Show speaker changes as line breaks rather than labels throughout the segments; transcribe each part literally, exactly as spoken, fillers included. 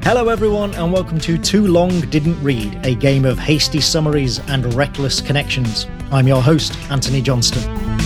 Hello everyone and welcome to Too Long Didn't Read, a game of hasty summaries and reckless connections. I'm your host, Anthony Johnston.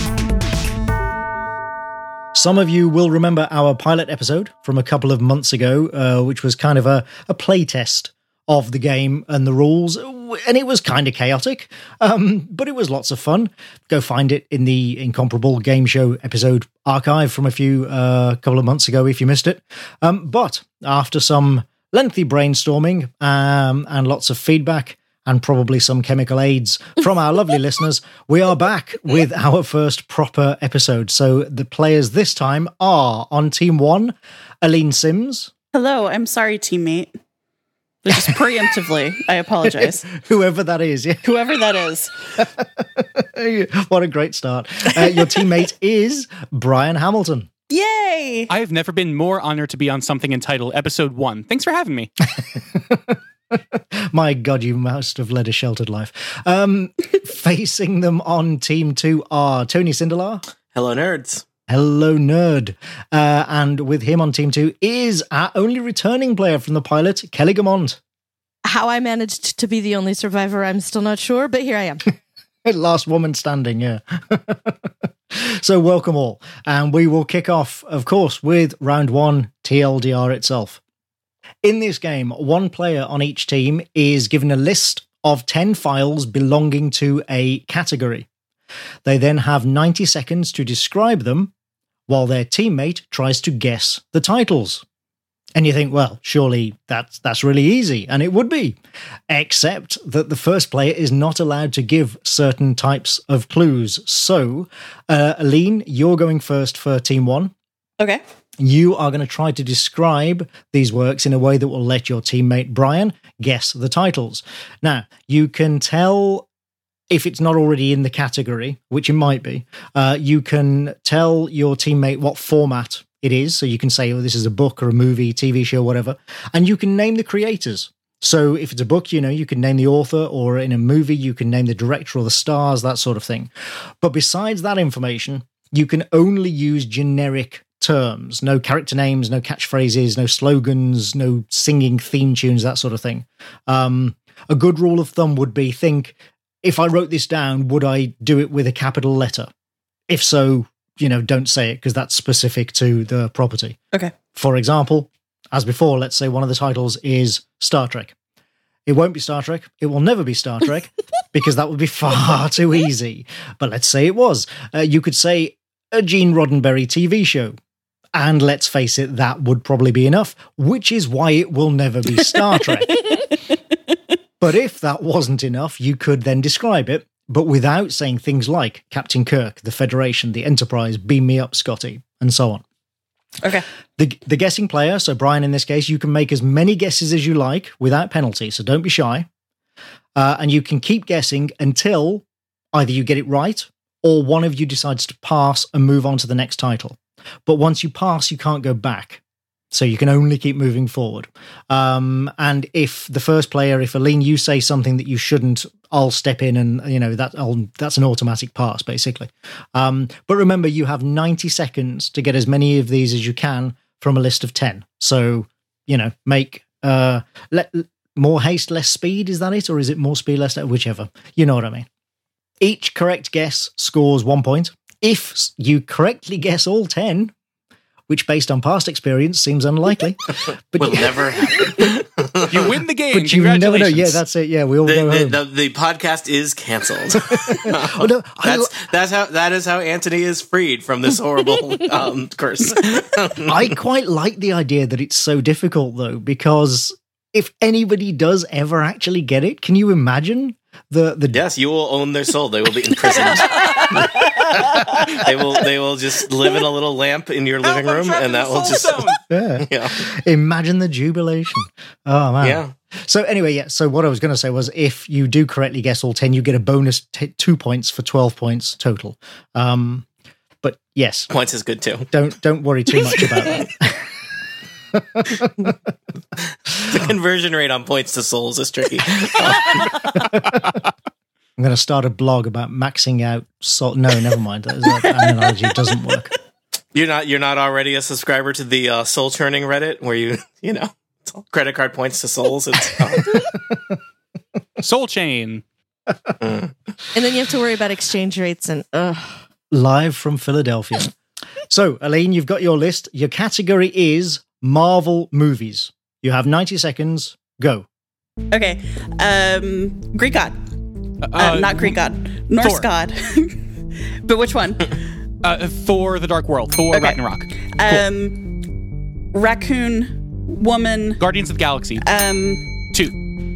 Some of you will remember our pilot episode from a couple of months ago, uh, which was kind of a, a play test of the game and the rules, and it was kind of chaotic, um, but it was lots of fun. Go find it in the Incomparable Game Show episode archive from a few uh, couple of months ago if you missed it. Um, but after some lengthy brainstorming um, and lots of feedback and probably some chemical aids from our lovely listeners, we are back with our first proper episode. So the players this time are on Team One, Aline Sims.
Hello, I'm sorry, teammate. Just preemptively, I apologize.
Whoever that is, yeah.
Whoever that is.
What a great start. Uh, your teammate is Brian Hamilton.
Yay!
I have never been more honored to be on something entitled Episode one. Thanks for having me.
My God, you must have led a sheltered life. Um, facing them on Team Two are Tony Sindelar.
Hello, nerds.
Hello, nerd. Uh, and with him on Team Two is our only returning player from the pilot, Kelly Gamond.
How I managed to be the only survivor, I'm still not sure, but here I am.
Last woman standing, yeah. So welcome all. And we will kick off, of course, with round one, T L D R itself. In this game, one player on each team is given a list of ten files belonging to a category. They then have ninety seconds to describe them, while their teammate tries to guess the titles. And you think, well, surely that's, that's really easy, and it would be. Except that the first player is not allowed to give certain types of clues. So, uh, Aline, you're going first for Team One.
Okay.
You are going to try to describe these works in a way that will let your teammate Brian guess the titles. Now, you can tell if it's not already in the category, which it might be. Uh, you can tell your teammate what format it is. So you can say, oh, this is a book or a movie, T V show, whatever. And you can name the creators. So if it's a book, you know, you can name the author, or in a movie, you can name the director or the stars, that sort of thing. But besides that information, you can only use generic terms, no character names, no catchphrases, no slogans, no singing theme tunes, that sort of thing. Um, a good rule of thumb would be, think, if I wrote this down, would I do it with a capital letter? If so, you know, don't say it because that's specific to the property.
Okay.
For example, as before, let's say one of the titles is Star Trek. It won't be Star Trek. It will never be Star Trek because that would be far too easy. But let's say it was. Uh, you could say a Gene Roddenberry T V show. And let's face it, that would probably be enough, which is why it will never be Star Trek. But if that wasn't enough, you could then describe it, but without saying things like Captain Kirk, the Federation, the Enterprise, beam me up, Scotty, and so on.
Okay.
The, the guessing player, so Brian in this case, you can make as many guesses as you like without penalty, so don't be shy. Uh, and you can keep guessing until either you get it right or one of you decides to pass and move on to the next title. But once you pass, you can't go back. So you can only keep moving forward. Um, and if the first player, if Aline, you say something that you shouldn't, I'll step in and, you know, that I'll, that's an automatic pass, basically. Um, but remember, you have ninety seconds to get as many of these as you can from a list of ten. So, you know, make uh, let, more haste, less speed. Is that it? Or is it more speed, less, whichever? You know what I mean. Each correct guess scores one point. If you correctly guess all ten, which based on past experience seems unlikely, but
will
you,
never happen.
You win the game.
But you never know.
Congratulations.
Yeah, that's it. Yeah, we all
The,
go
the,
home.
the, the podcast is canceled.
Oh, no, I,
that's that's how that is how Anthony is freed from this horrible um, curse.
I quite like the idea that it's so difficult, though, because if anybody does ever actually get it, can you imagine the the?
Yes, you will own their soul. They will be imprisoned. they will they will just live in a little lamp in your living room, and that will just
yeah.
yeah.
Imagine the jubilation. Oh man.
Yeah.
So anyway, yeah. So what I was going to say was, if you do correctly guess all ten, you get a bonus t- two points for twelve points total. Um, but yes,
Points is good too.
don't don't worry too much about that.
The conversion rate on points to souls is tricky.
I'm going to start a blog about maxing out. So- no, never mind. That, that analogy doesn't work.
You're not you're not already a subscriber to the uh, soul churning Reddit where you you know Credit card points to souls. It's, oh.
Soul Chain.
And then you have to worry about exchange rates and ugh.
Live from Philadelphia. So, Aline, you've got your list. Your category is Marvel movies. You have ninety seconds. Go.
Okay. Um, Greek god. Uh,
Uh,
not Greek god. Norse
Thor.
god. But which one?
Uh, Thor: The Dark World. Thor:
Okay.
Ragnarok.
Um, raccoon woman.
Guardians of the Galaxy.
Um,
Two.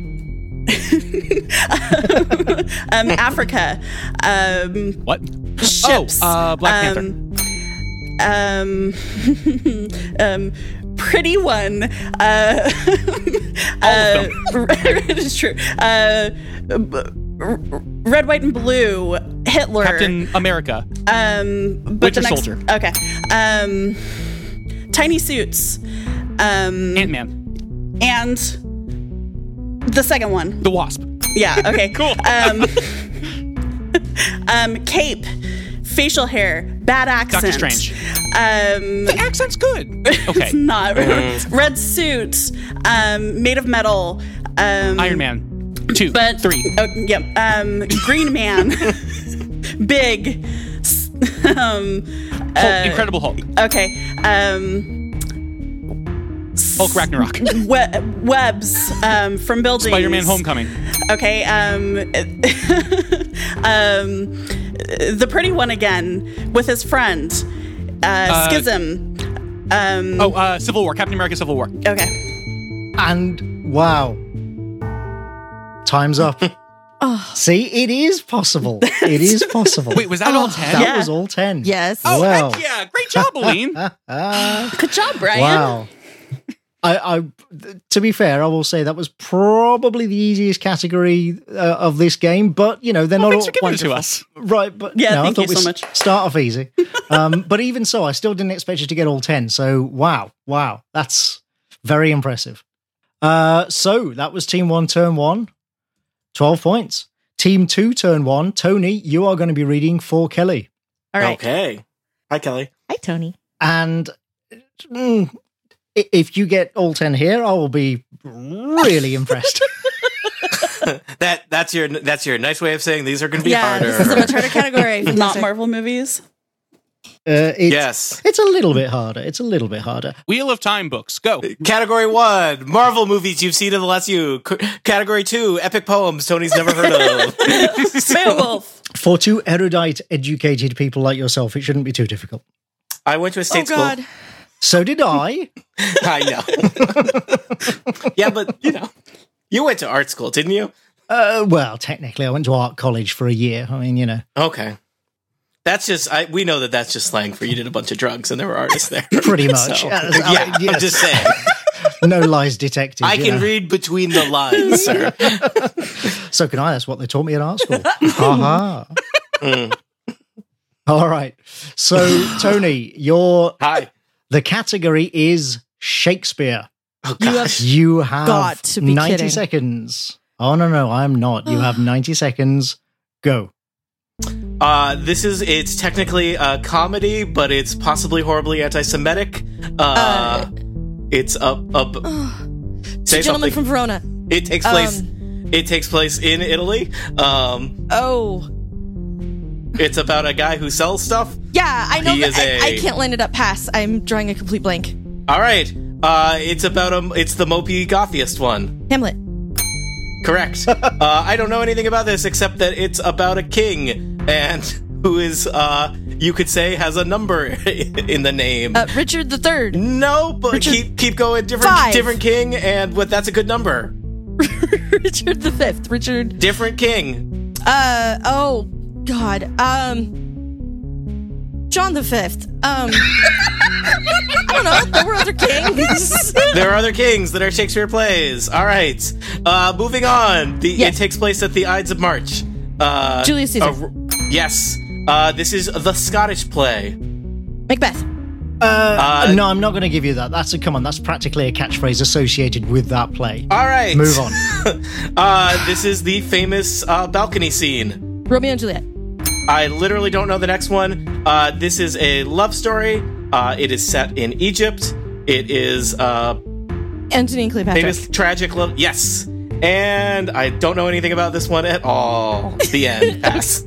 um, Africa. Um,
What?
ships.
Oh, uh, Black Panther.
Um, um, um, pretty one. Uh,
All
uh,
of them.
it is true. Uh, b- r- red, white, and blue. Hitler.
Captain America.
Um, but
Winter
the next,
Soldier.
Okay. Um, tiny suits. Um,
Ant-Man.
and the second one.
The Wasp.
Yeah. Okay.
Cool.
Um, um, cape, facial hair, bad accent.
Doctor Strange.
Um,
The accent's good. Okay.
it's not red suit. Um, made of metal. Um,
Iron Man. Two.
But
Three.
Oh, yeah. Um, Green Man. Big. S- um,
Hulk,
uh,
Incredible Hulk.
okay. Um,
Hulk Ragnarok.
we- webs um, from buildings.
Spider-Man Homecoming.
Okay. Um, um, the pretty one again with his friend. Uh,
Uh,
Schism. Um,
Oh, uh, Civil War. Captain America Civil War.
okay.
And wow. Time's up.
Oh,
See, it is possible. It is possible.
Wait, was that all ten?
That
Yeah.
was all ten.
yes.
Oh,
Wow.
heck yeah. Great job, Aline.
Ah,
Good job, Brian.
wow. I, I, to be fair, I will say that was probably the easiest category uh, of this game, but you know they're
Well,
not
thanks
all
for giving it to
wonderful.
us.
Right? But
Yeah,
no,
thank
I
you
thought
so
we'd
much.
start off easy. Um, but even so, I still didn't expect you to get all ten. So wow, wow, that's very impressive. Uh, so that was Team One, Turn One, twelve points. Team Two, Turn One, Tony, you are going to be reading for Kelly,
All right.
Okay. Hi, Kelly.
Hi, Tony.
and. mm, i- if you get all ten here, I will be really impressed.
that that's your that's your nice way of saying these are going to be
Yeah,
harder.
this is a much harder category.
Not Marvel movies.
Uh, it's,
Yes.
it's a little bit harder. It's a little bit harder.
Wheel of Time books. Go.
Category one: Marvel movies you've seen in the last few. C- Category two: Epic poems Tony's never heard of.
Beowulf.
For two erudite, educated people like yourself, it shouldn't be too difficult.
I went to a
Oh,
state school.
God.
So did I.
I know. Yeah, but you know, you went to art school, didn't you?
Uh, well, technically, I went to art college for a year. I mean, you know,
Okay. That's just I, we know that that's just slang for you did a bunch of drugs and there were artists there.
pretty much.
So,
Uh,
yeah,
I- yes.
I'm just saying.
No lies detected.
I
you
can
know.
read between the lines, sir.
So can I. That's what they taught me at art school. Aha.
Mm.
All right. So, Tony, your
Hi.
the category is Shakespeare.
Oh,
You
gosh.
have
You have
got to be
ninety
kidding.
seconds. Oh, no, no, I'm not. You have ninety seconds. Go.
Uh, this is it's technically a comedy, but it's possibly horribly anti-Semitic. Uh,
Uh,
it's a, a say
Gentleman
something.
from Verona.
It takes place. It takes place in Italy. Um,
Oh.
it's about a guy who sells stuff.
Yeah, I know
He
that.
is
I
a-
I can't line it up. Pass. I'm drawing a complete blank.
All right. Uh, it's about a. It's the mopey gothiest one.
Hamlet.
Correct. uh, I don't know anything about this except that it's about a king and who is, uh, you could say, has a number in the name.
Uh, Richard the Third.
No, but
Richard-
keep keep going. Different
Five.
different king, and what? That's a good number.
Richard the Fifth. Richard.
Different king.
Uh. Oh. God. Um. John the Fifth. Um. I don't know. There were other kings.
There are other kings that are Shakespeare plays. All right. Uh, moving on. The
Yes.
it takes place at the Ides of March. Uh,
Julius Caesar.
uh, yes. Uh, this is the Scottish play.
Macbeth.
Uh,
Uh,
no, I'm not going to give you that. That's a come on. That's practically a catchphrase associated with that play.
All right.
Move on.
uh, this is the famous uh, balcony scene.
Romeo and Juliet.
I literally don't know the next one. Uh, this is a love story. Uh, it is set in Egypt. It is uh,
Antony and Cleopatra.
Famous tragic love. Yes. And I don't know anything about this one at all. The end. Pass.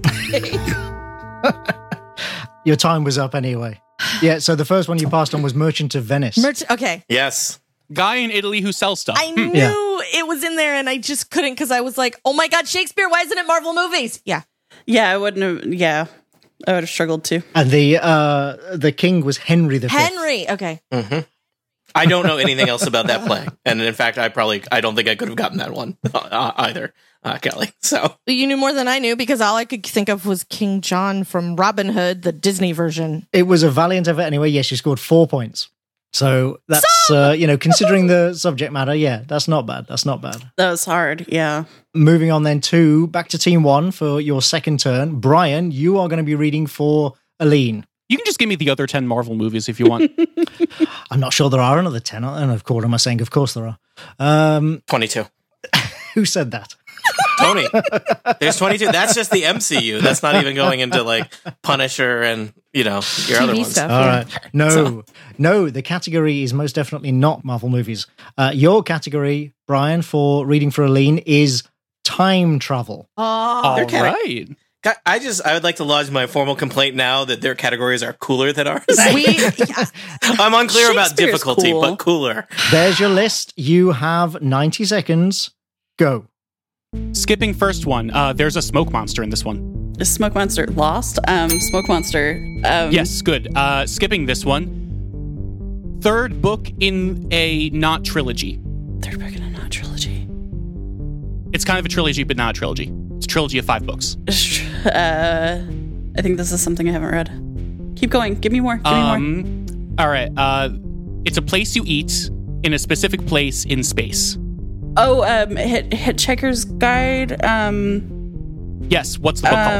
Your time was up anyway. Yeah, so the first one you passed on was Merchant of Venice.
Merch- okay.
Yes.
Guy in Italy who sells stuff.
I knew
Yeah.
it was in there and I just couldn't because I was like, oh my God, Shakespeare, why isn't it Marvel movies? Yeah.
Yeah, I wouldn't have. Yeah, I would have struggled too.
And the uh, the king was Henry the Fifth.
Henry. Okay.
Mm-hmm. I don't know anything else about that play. And in fact, I probably, I don't think I could have gotten that one uh, either, uh, Kelly. So
You knew more than I knew because all I could think of was King John from Robin Hood, the Disney version.
It was a valiant effort anyway. Yes, you scored four points. So that's, uh, you know, considering the subject matter, yeah, that's not bad. That's not bad.
That was hard. Yeah.
Moving on then to back to team one for your second turn. Brian, you are going to be reading for Aline.
You can just give me the other ten Marvel movies if you want.
I'm not sure there are another ten. And of course, am I saying, of course there are. Um,
twenty-two.
Who said that?
Tony. There's twenty-two. That's just the M C U. That's not even going into like Punisher and, you know, your
T V
other ones.
stuff.
All
yeah.
right. No,
So-
no, the category is most definitely not Marvel movies. Uh, your category, Brian, for reading for Aline is time travel.
Oh,
All
Okay.
right.
God, I just, I would like to lodge my formal complaint now that their categories are cooler than ours.
we, yeah.
I'm unclear about
Shakespeare's
difficulty,
cool.
but cooler.
There's your list. You have ninety seconds. Go.
Skipping first one. Uh, there's a smoke monster in this one.
Is Smoke Monster lost? Um, Smoke Monster. Um,
Yes, good. Uh, skipping this one. Third book in a not trilogy.
Third book in a not trilogy.
It's kind of a trilogy, but not a trilogy. It's a trilogy of five books.
Uh, I think this is something I haven't read. Keep going. Give me more. Give me more.
Um, all right. Uh, it's a place you eat in a specific place in space.
Oh, um, Hit Hitchhiker's Guide. Um,
Yes. What's the book called?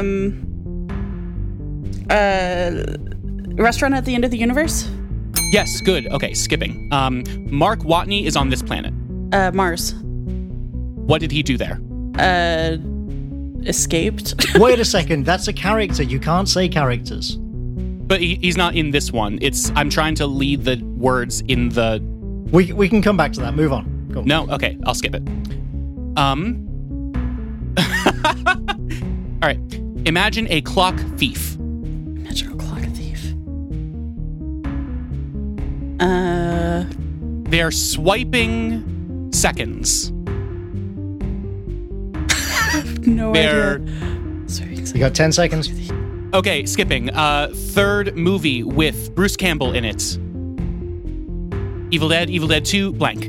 um, uh, Restaurant at the End of the Universe.
Yes. Good. Okay. Skipping. Um, Mark Watney is on this planet.
Uh, Mars.
What did he do there?
Uh, escaped.
Wait a second. That's a character. You can't say characters.
But he, he's not in this one. It's I'm trying to lead the words in the.
We we can come back to that. Move on. Go.
No. Okay. I'll skip it. Um. All right. Imagine a clock thief.
Magical clock thief. Uh,
They're swiping seconds.
no
They're
idea. Sorry.
You got ten seconds.
okay. Skipping. Uh, third movie with Bruce Campbell in it. Evil Dead, Evil Dead two, blank.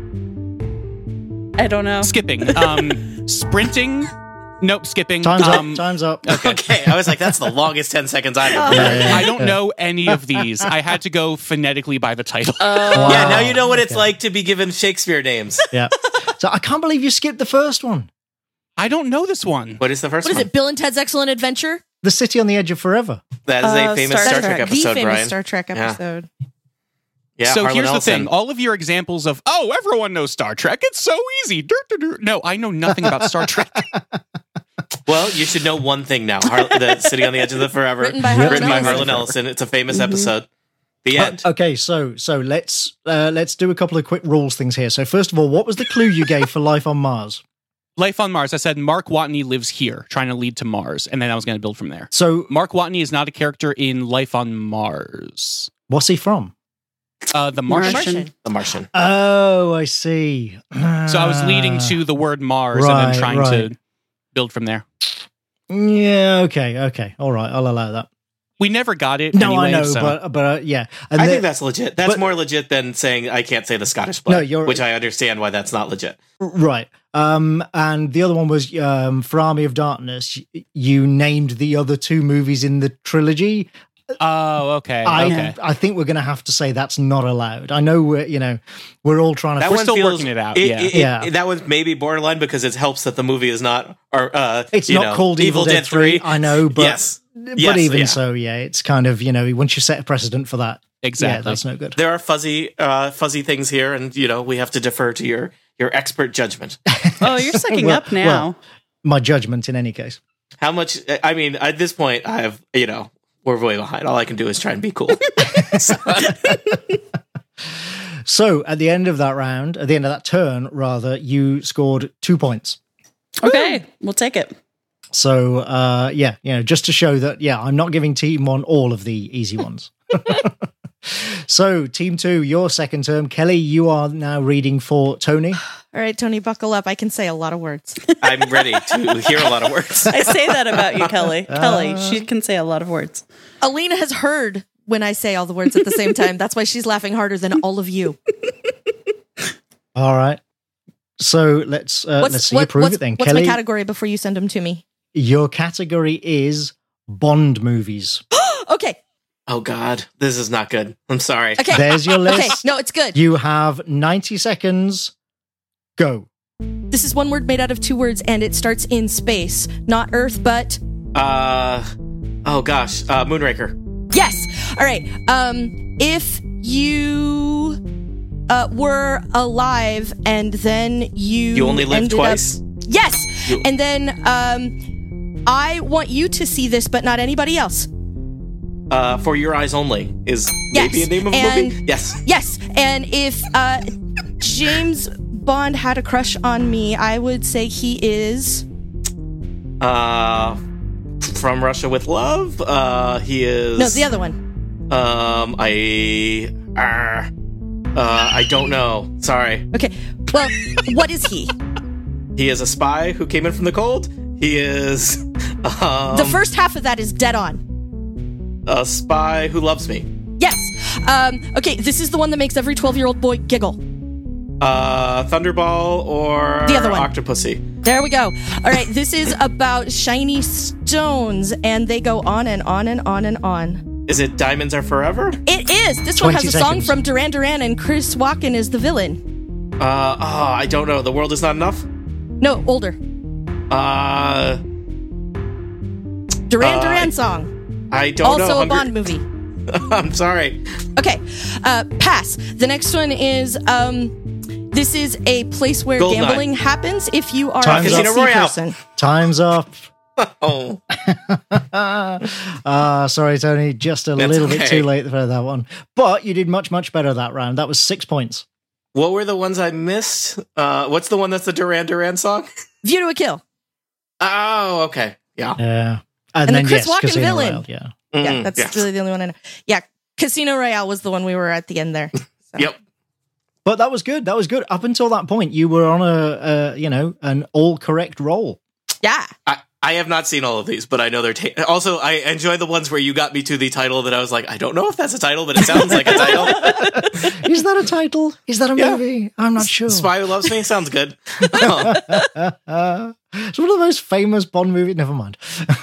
I don't know.
Skipping. Um, sprinting. Nope. Skipping.
Time's
um,
up. Time's up.
Okay, I was like, that's the longest ten seconds I've ever
Yeah,
heard.
yeah,
I don't
yeah.
know any of these. I had to go phonetically by the title.
Wow.
Yeah, now you know what it's
Okay.
like to be given Shakespeare names.
Yeah. So I can't believe you skipped the first one.
I don't know this one.
What is the first
What is
one?
it? Bill and Ted's Excellent Adventure?
The City on the Edge of Forever.
That is
Uh,
a famous
Star
Star Trek,
Trek.
The
episode,
famous
Brian.
Star Trek
Yeah.
episode.
Yeah,
so
Harlan
here's the
Ellison.
thing. All of your examples of, oh, everyone knows Star Trek. It's so easy. Dur, dur, dur. No, I know nothing about Star Trek.
Well, you should know one thing now. Har- the City on the Edge of the Forever.
Written by Harlan
Written by
Ellison.
Harlan Ellison. It's a famous
Mhm.
episode. The end.
Uh, okay, so so let's uh, let's do a couple of quick rules things here. So first of all, what was the clue you gave for Life on Mars?
Life on Mars. I said Mark Watney lives here, trying to lead to Mars. And then I was going to build from there.
So
Mark Watney is not a character in Life on Mars.
what's he from?
Uh, the Martian.
Martian.
The Martian.
Oh, I see.
So I was leading
Ah.
to the word Mars and
Right,
then trying
right.
to build from there.
Yeah. Okay. Okay. All right. I'll allow that.
We never got it.
No,
anyway,
I know,
so-
but but uh, yeah. And
I
the-
think that's legit. That's
but-
more legit than saying I can't say the Scottish play,
No, you're-
which I understand why that's not legit.
right. Um, and the other one was um, for Army of Darkness. y- You named the other two movies in the trilogy.
Oh, okay.
I
okay.
I think we're going to have to say that's not allowed. I know we're you know we're all trying to.
That
We're
one
still
feels,
working it out,
It,
yeah.
it-
Yeah.
it- that was maybe borderline because it helps that the movie is not. Or uh,
It's
you
not
know,
called Evil, Dead three. I know, but
yes,
but
Yes,
even
yeah.
so, yeah, it's kind of you know once you set a precedent for that, yeah,
Exactly.
that's no good.
there are fuzzy, uh, fuzzy things here, and you know we have to defer to your your expert judgment.
Oh, you're sucking
Well-
up now.
well. My judgment, in any case.
How much? I mean, at this point, I have you know we're way behind. All I can do is try and be cool. So-
So at the end of that round, at the end of that turn, rather, you scored two points.
Okay, we'll take it.
So, uh, yeah, you know, just to show that, yeah, I'm not giving team one all of the easy ones. So, team two, your second term. Kelly, you are now reading for Tony.
All right, Tony, buckle up. I can say a lot of words.
I'm ready to hear a lot of words.
I say that about you, Kelly. Kelly, she can say a lot of words.
Alina has heard when I say all the words at the same time. That's why she's laughing harder than all of you.
All right. So let's uh, let's see you prove
what's,
it then.
What's
Kelly,
my category before you send them to me?
Your category is Bond movies.
Okay.
Oh, God. This is not good. I'm sorry.
Okay.
There's your list.
Okay. No, it's good.
You have ninety seconds. Go.
This is one word made out of two words, and it starts in space. Not Earth, but...
Uh, oh, gosh. Uh, Moonraker.
Yes. All right. Um, if you uh, were alive and then you...
You only lived
ended
twice?
Up, yes.
You-
And then um, I want you to see this, but not anybody else.
Uh, For Your Eyes Only is
Yes,
maybe a name of a
and-
movie? Yes.
Yes. And if uh, James Bond had a crush on me, I would say he is...
Uh, From Russia with Love? Uh, he is...
No, the other one.
Um, I... Uh, uh, I don't know. Sorry.
Okay. Well, what is he?
He is a spy who came in from the cold. He is... Um,
The first half of that is dead on.
a spy who loves me.
Yes. Um, okay, this is the one that makes every twelve-year-old boy giggle.
Uh, Thunderball or
The other one.
Octopussy.
There we go. All right, this is about shiny stones, and they go on and on and on and on.
Is it Diamonds Are Forever?
It is. This one has
twenty
a song
seconds.
from Duran Duran, and Chris Walken is the villain.
Uh, oh, I don't know. The World Is Not Enough?
No, older.
Uh,
Duran
Uh,
Duran song.
I don't
Also
know.
a
Hunger-
Bond movie.
I'm sorry.
Okay, uh, pass. The next one is, um, this is a place where
Goldeneye.
gambling happens if you are
Time's
a
up.
Casino
Casino Royale.
person.
Time's up.
Oh,
uh, sorry, Tony. Just a
That's
little bit
okay.
too late for that one. But you did much, much better that round. That was six points.
what were the ones I missed? Uh, what's the one that's the Duran Duran song?
View to a Kill.
Oh, okay. Yeah.
Yeah.
And
And,
the
then,
Chris
yes,
Walken
Casino
villain.
Royale, yeah.
Yeah,
Mm,
that's
yes.
really the only one I know. Yeah, Casino Royale was the one we were at the end there. So.
Yep.
But that was good. That was good. Up until that point, you were on a, a you know, an all correct roll.
Yeah.
I, I have not seen all of these, but I know they're... Ta- also, I enjoy the ones where you got me to the title that I was like, I don't know if that's a title, but it sounds like a title.
Is that a title? Is that a
Yeah.
movie? I'm not sure.
Spy Who Loves Me sounds good. Oh.
Uh, it's one of the most famous Bond movies. Never mind.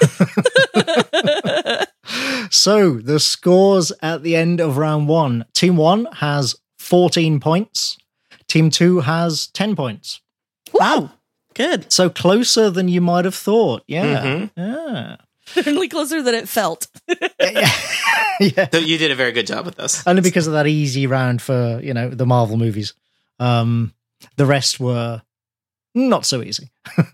So the scores at the end of round one. Team one has fourteen points. Team two has ten points.
Wow. Good.
So closer than you might have thought. Yeah.
Mhm.
Yeah.
Certainly closer than it felt.
Yeah.
So you did a very good job with this.
Only because of that easy round for, you know, the Marvel movies. Um, the rest were not so easy.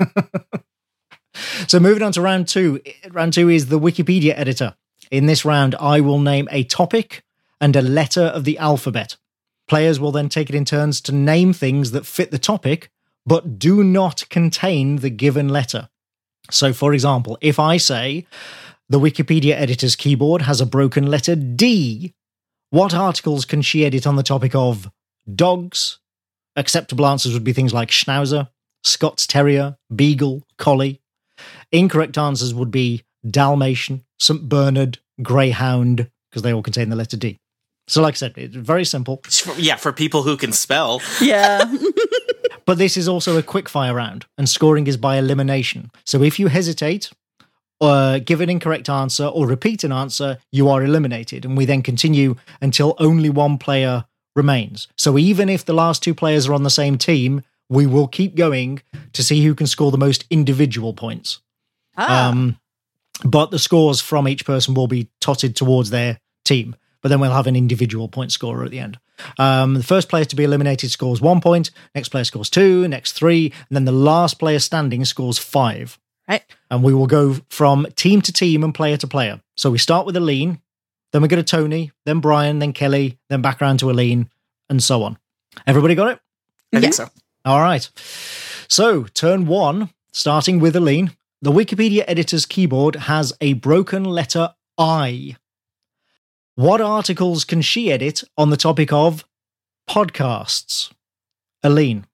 So moving on to round two. Round two is the Wikipedia editor. In this round, I will name a topic and a letter of the alphabet. Players will then take it in turns to name things that fit the topic, but do not contain the given letter. So, for example, if I say the Wikipedia editor's keyboard has a broken letter D, what articles can she edit on the topic of dogs? Acceptable answers would be things like Schnauzer, Scots Terrier, Beagle, Collie. Incorrect answers would be Dalmatian, Saint Bernard, Greyhound, because they all contain the letter D. So like I said, it's very simple.
For- yeah, for people who can spell.
Yeah.
But this is also a quickfire round, and scoring is by elimination. So if you hesitate, or give an incorrect answer, or repeat an answer, you are eliminated. And we then continue until only one player remains. So even if the last two players are on the same team, we will keep going to see who can score the most individual points.
Ah.
Um, but the scores from each person will be totted towards their team. But then we'll have an individual point scorer at the end. Um, the first player to be eliminated scores one point, next player scores two, next three, and then the last player standing scores five.
Right.
And we will go from team to team and player to player. So we start with Aline, then we go to Tony, then Brian, then Kelly, then back around to Aline, and so on. Everybody got it?
I think
Yeah.
so.
All right. So, turn one, starting with Aline. The Wikipedia editor's keyboard has a broken letter I. What articles can she edit on the topic of podcasts? Aline.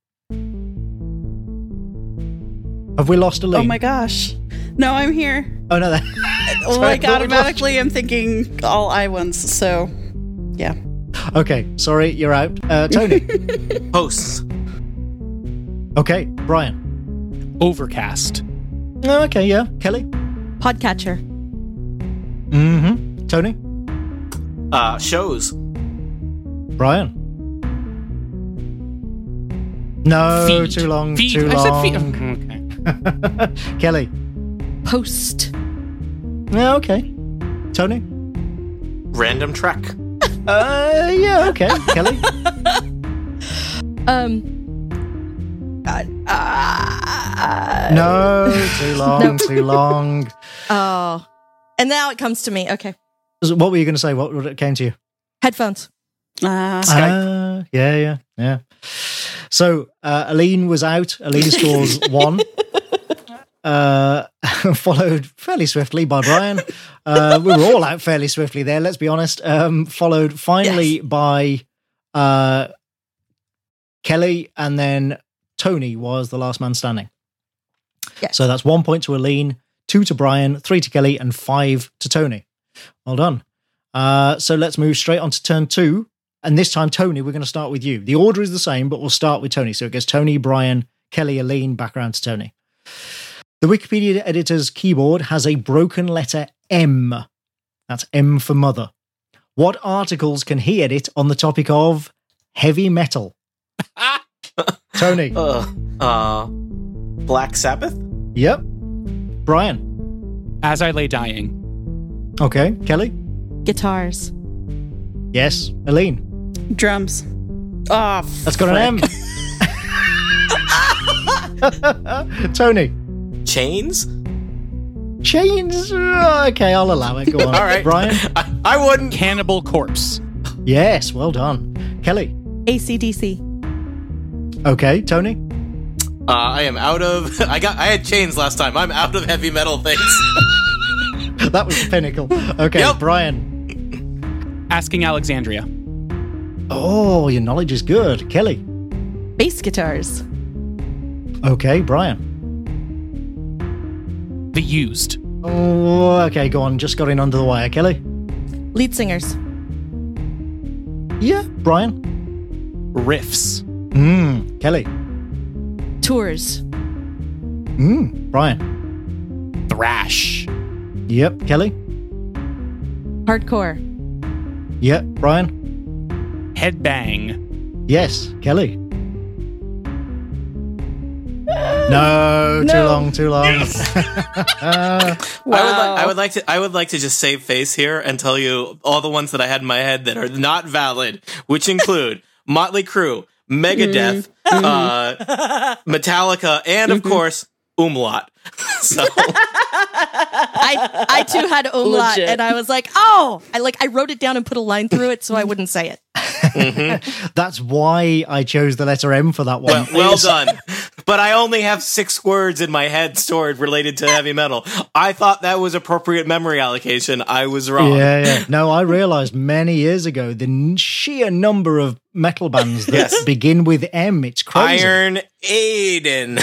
Have we lost Aline?
Oh my gosh. No, I'm here.
Oh, no. That,
Well,
Sorry,
like
thought we'd lost
automatically, I'm thinking all I ones. So, yeah.
okay, sorry, you're out. Uh, Tony.
Hosts.
Okay, Brian.
Overcast.
Oh, okay, yeah. Kelly.
Podcatcher.
Mm-hmm. Tony.
Uh, shows.
Brian. No,
Feed.
too long.
Feed.
Too
I
long.
said feed. Okay.
Kelly.
Post.
Yeah, okay. Tony.
Random Trek.
Uh, yeah, okay. Kelly.
Um. God. Uh,
No, too long.
No.
Too long.
Oh. And now it comes to me. Okay.
What were you going to say? What what came to you?
Headphones.
Uh,
Ah, yeah, yeah, yeah. So uh, Aline was out. Aline scores one. Uh, followed fairly swiftly by Brian. Uh, we were all out fairly swiftly there, let's be honest. Um, followed finally
Yes.
by uh, Kelly, and then Tony was the last man standing.
Yes.
So that's one point to Aline, two to Brian, three to Kelly, and five to Tony. Well done. Uh, so let's move straight on to turn two. And this time, Tony, we're going to start with you. The order is the same, but we'll start with Tony. So it goes Tony, Brian, Kelly, Aline, back around to Tony. The Wikipedia editor's keyboard has a broken letter M. That's M for mother. What articles can he edit on the topic of heavy metal? Tony.
Uh, uh, Black Sabbath.
Yep. Brian.
As I lay dying.
Okay. Kelly.
Guitars.
Yes. Aline.
drums. Oh,
That's got an M. Tony.
Chains.
Chains. Oh, okay, I'll allow it. Go on.
All right,
Brian.
I, I wouldn't.
Cannibal Corpse.
Yes. Well done. Kelly.
A C D C.
Okay. Tony.
Uh, I am out of. I got. I had chains last time. I'm out of heavy metal things.
That was the pinnacle. Okay.
Yep.
Brian.
Asking Alexandria.
Oh, your knowledge is good. Kelly.
Bass guitars.
Okay. Brian.
The Used.
Oh, okay. Go on. Just got in under the wire. Kelly.
Lead singers.
Yeah. Brian.
Riffs.
Hmm. Kelly.
Tours.
Hmm. Brian.
Thrash.
Yep. Kelly.
Hardcore.
Yep. Brian.
Headbang.
Yes. Kelly. No, too
No.
long, too long.
I would like. I would like to. I would like to just save face here and tell you all the ones that I had in my head that are not valid, which include Motley Crue, Megadeth, uh, Metallica, and of course Umlaut. So
I I too had umlaut,
Legit.
and I was like, oh, I like I wrote it down and put a line through it so I wouldn't say it.
That's why I chose the letter M for that one.
well, well done. But I only have six words in my head stored related to heavy metal. I thought that was appropriate memory allocation. I was wrong.
Yeah, yeah. No, I realized many years ago the n- sheer number of metal bands that
Yes.
begin with M. It's crazy.
Iron Aiden.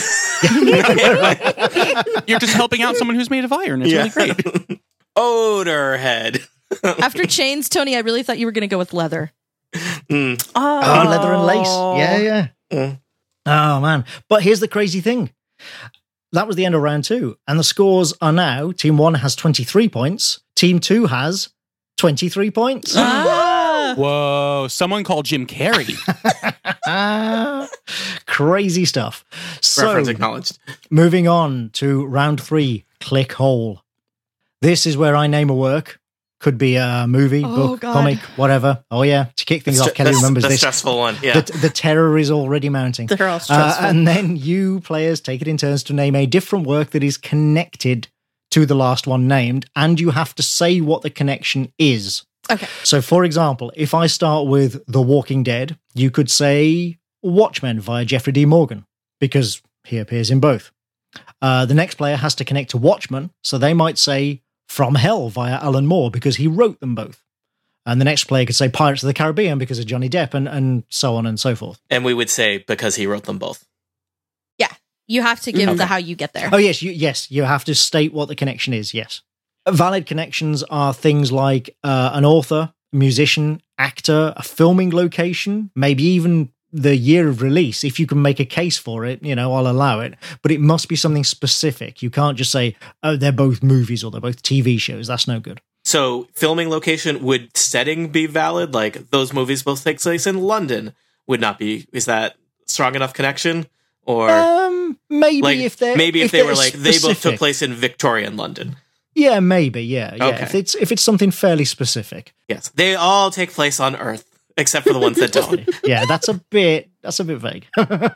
You're just helping out someone who's made of iron. It's
Yeah.
really great.
Odorhead.
After chains, Tony, I really thought you were going to go with leather.
Mm.
Oh,
Oh, leather and lace. Yeah, yeah.
Mm.
Oh, man. But here's the crazy thing. That was the end of round two. And the scores are now, team one has twenty-three points. Team two has twenty-three points.
Ah.
Whoa. Someone called Jim Carrey.
Ah, crazy stuff. So,
Reference acknowledged.
moving on to round three, click hole. This is where I name a work. Could be a movie,
Oh,
book,
God.
comic, whatever. Oh, yeah. To kick things
That's
off, Kelly
that's
remembers
the
this.
stressful one. Yeah.
The, the terror is already mounting.
They're all
Uh,
stressful.
and then you players take it in turns to name a different work that is connected to the last one named, and you have to say what the connection is.
Okay.
So, for example, if I start with The Walking Dead, you could say Watchmen via Jeffrey D. Morgan, because he appears in both. Uh, the next player has to connect to Watchmen, so they might say From Hell via Alan Moore, because he wrote them both. And the next player could say Pirates of the Caribbean because of Johnny Depp, and, and so on and so forth.
And we would say because he wrote them both.
Yeah. You have to give
Okay.
the how you get there.
Oh, yes, you, yes, you have to state what the connection is, yes. Valid connections are things like uh, an author, musician, actor, a filming location, maybe even the year of release. If you can make a case for it, you know, I'll allow it. But it must be something specific. You can't just say, oh, they're both movies or they're both T V shows. That's no good.
So filming location, would setting be valid? Like those movies both take place in London would not be. Is that strong enough connection? Or
Um, maybe
like
if they're
maybe if,
if
they
they're
were like they both took
specific.
place in Victorian London.
Yeah, maybe. Yeah, yeah.
Okay.
If it's if it's something fairly specific.
Yes, they all take place on Earth except for the ones that don't.
Yeah, that's a bit that's a bit vague.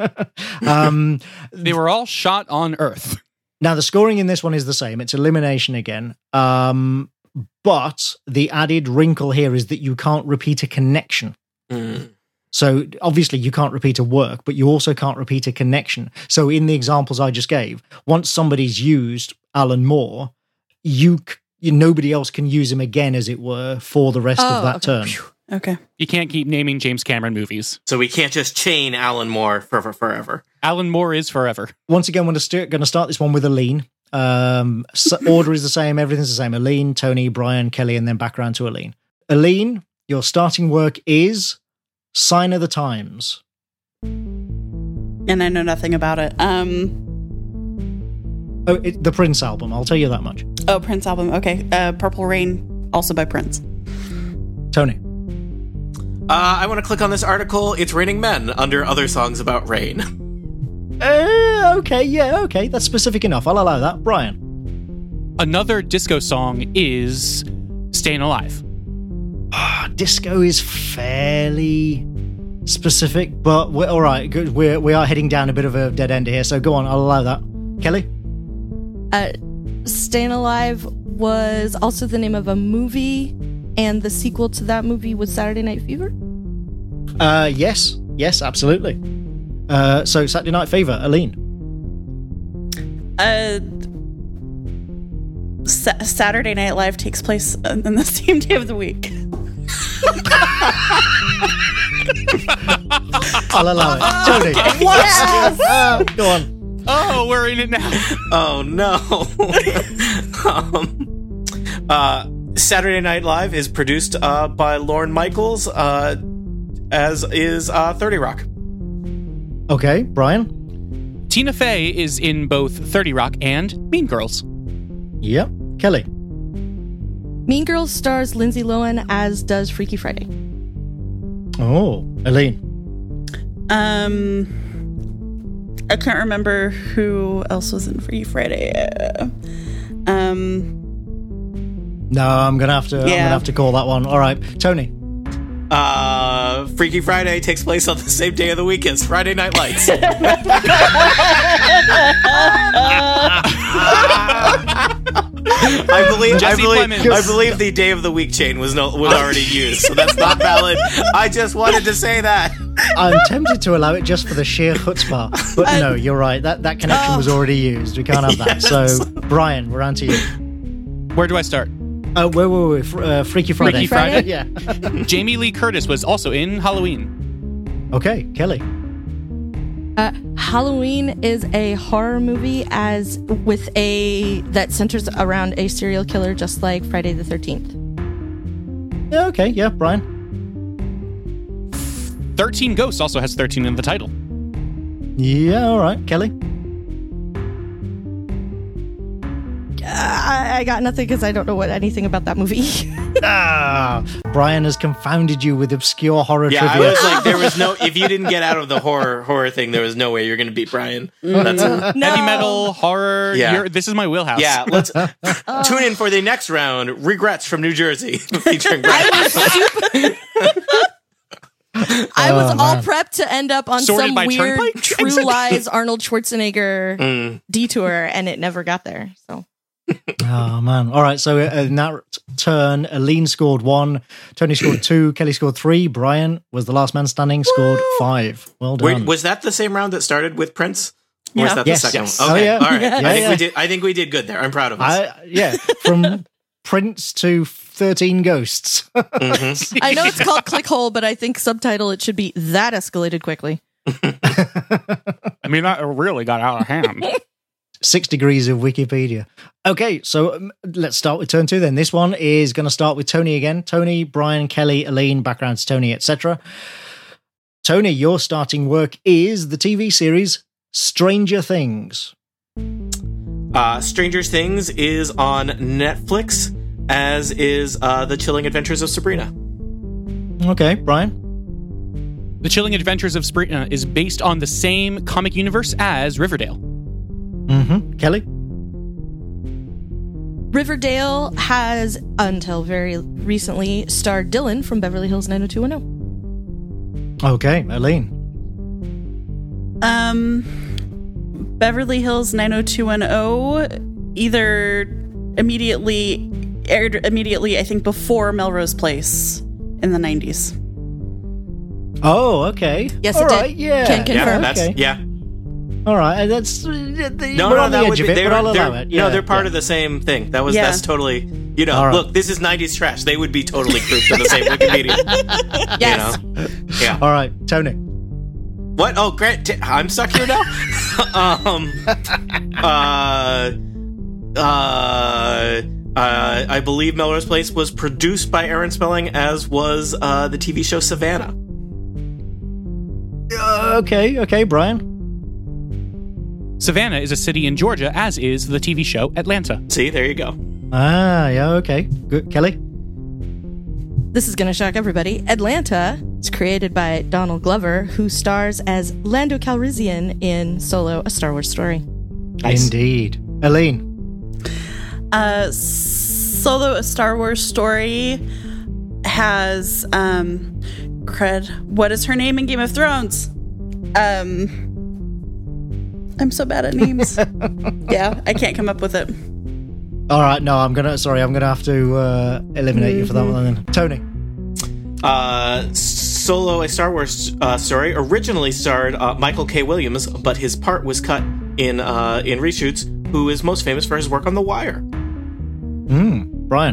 um,
They were all shot on Earth.
now the scoring in this one is the same. It's elimination again. Um, but the added wrinkle here is that you can't repeat a connection.
Mm.
So obviously you can't repeat a work, but you also can't repeat a connection. So in the examples I just gave, once somebody's used Alan Moore, you, c- you nobody else can use him again, as it were, for the rest
Oh,
of that
okay.
term.
Okay.
You can't keep naming James Cameron movies.
So we can't just chain Alan Moore for, for forever.
Alan Moore is forever.
Once again, we're going to start this one with Aline. Um, so order is the same. Everything's the same. Aline, Tony, Brian, Kelly, and then back around to Aline. Aline, your starting work is Sign of the Times.
And I know nothing about it. Um.
Oh, it, the Prince album. I'll tell you that much.
Oh, Prince album. Okay. Uh, Purple Rain, also by Prince.
Tony.
Uh, I want to click on this article. It's Raining Men under other songs about rain.
Uh, okay, yeah, okay. That's specific enough. I'll allow that. Brian.
Another disco song is Staying Alive.
Disco is fairly specific, but we're all right. Good. We're we are heading down a bit of a dead end here. So go on. I'll allow that. Kelly.
Uh, Staying Alive was also the name of a movie, and the sequel to that movie was Saturday Night Fever.
Uh, yes, yes, absolutely. Uh, so Saturday Night Fever, Aline.
Uh, Sa- Saturday Night Live takes place on the same day of the week.
I'll allow it. Tony.
Yes!
Uh, go on.
Oh, we're in it now.
Oh no. um, uh, Saturday Night Live is produced uh, by Lorne Michaels, uh, as is uh, thirty Rock.
Okay, Brian.
Tina Fey is in both thirty Rock and Mean Girls.
Yep. Kelly.
Mean Girls stars Lindsay Lohan, as does Freaky Friday.
Oh, Aline.
Um, I can't remember who else was in Freaky Friday. Uh, um,
No, I'm gonna have to. I'm
Yeah.
gonna have to call that one. All right, Tony.
Uh, Freaky Friday takes place on the same day of the week as Friday Night Lights. I believe, I
Jesse
believe,
Plemons.
I believe the day of the week chain was no, was already used, so that's not valid. I just wanted to say that.
I'm tempted to allow it just for the sheer chutzpah, but no, you're right. That that connection was already used. We can't have that.
Yes.
So, Brian, we're on to you.
Where do I start?
Uh, where were we? Fr- uh, Freaky Friday.
Freaky Friday?
Yeah.
Jamie Lee Curtis was also in Halloween.
Okay, Kelly.
Uh, Halloween is a horror movie as with a that centers around a serial killer, just like Friday the thirteenth.
Yeah. Okay. Yeah, Brian.
thirteen Ghosts also has thirteen in the title.
Yeah. All right, Kelly.
I, I got nothing because I don't know what anything about that movie.
Ah, Brian has confounded you with obscure horror
Yeah, I
trivia.
was like, there was no. If you didn't get out of the horror horror thing, there was no way you're going to beat Brian. That's it.
No.
Heavy metal, horror.
Yeah.
You're, this is my wheelhouse.
Yeah, let's tune in for the next round. Regrets from New Jersey, featuring Brian.
I was all prepped to end up on
Sorted
some
by
weird
Turnpike?
True Lies Arnold Schwarzenegger
Mm.
detour, and it never got there. So
Oh, man. All right. So uh, in that turn, Aline scored one, Tony scored two, Kelly scored three, Brian was the last man standing, scored five. Well done.
Wait, was that the same round that started with Prince? Or
Yeah.
was that
Yes.
the second
Yes.
one?
Oh,
Okay.
yeah.
All right.
Yeah,
I think
yeah.
we did I think we did good there. I'm proud of us.
I, yeah, from Prince to thirteen Ghosts.
Mhm.
I know it's called Clickhole, but I think subtitle it should be That Escalated Quickly.
I mean, that really got out of hand.
Six degrees of Wikipedia. Okay, so um, let's start with turn two then. This one is going to start with Tony again. Tony, Brian, Kelly, Aline, backgrounds Tony, et cetera. Tony, your starting work is the T V series Stranger Things.
Uh, Stranger Things is on Netflix, as is uh, The Chilling Adventures of Sabrina.
Okay, Brian.
The Chilling Adventures of Sabrina is based on the same comic universe as Riverdale.
Mm-hmm. Kelly.
Riverdale has, until very recently, starred Dylan from Beverly Hills nine oh two one oh.
Okay, Aline.
Um, Beverly Hills nine oh two one oh either immediately aired immediately, I think, before Melrose Place in the nineties.
Oh, okay.
Yes,
All
it did.
right, yeah.
Can
Yeah,
confirm.
that's
Okay.
yeah.
All right, that's uh,
No,
we're
no,
on the
that
edge
would
of
be.
it,
They
but I'll
were,
allow
they're,
it.
no,
Yeah,
they're part
yeah.
of the same thing. That was
Yeah.
that's totally. You know,
All right.
look, this is nineties trash. They would be totally grouped in the same Wikipedia.
Yes.
You know? Yeah.
All right, Tony.
What? Oh, Grant, t- I'm stuck here now. um. Uh. Uh. Uh, I believe Melrose Place was produced by Aaron Spelling, as was uh, the T V show Savannah.
Uh, okay, okay, Brian.
Savannah is a city in Georgia, as is the T V show Atlanta.
See, there you go.
Ah, yeah, okay. Good. Kelly.
This is going to shock everybody. Atlanta is created by Donald Glover, who stars as Lando Calrissian in Solo: A Star Wars Story.
Nice.
Indeed. Aline.
Uh, Solo: A Star Wars Story has um, cred. What is her name in Game of Thrones? Um, I'm so bad at names. Yeah, I can't come up with it.
All right, no, I'm gonna. Sorry, I'm gonna have to uh, eliminate you for that one. Then, Tony.
Uh, Solo: A Star Wars uh, Story originally starred uh, Michael K. Williams, but his part was cut in uh, in reshoots. Who is most famous for his work on The Wire?
Hmm. Brian.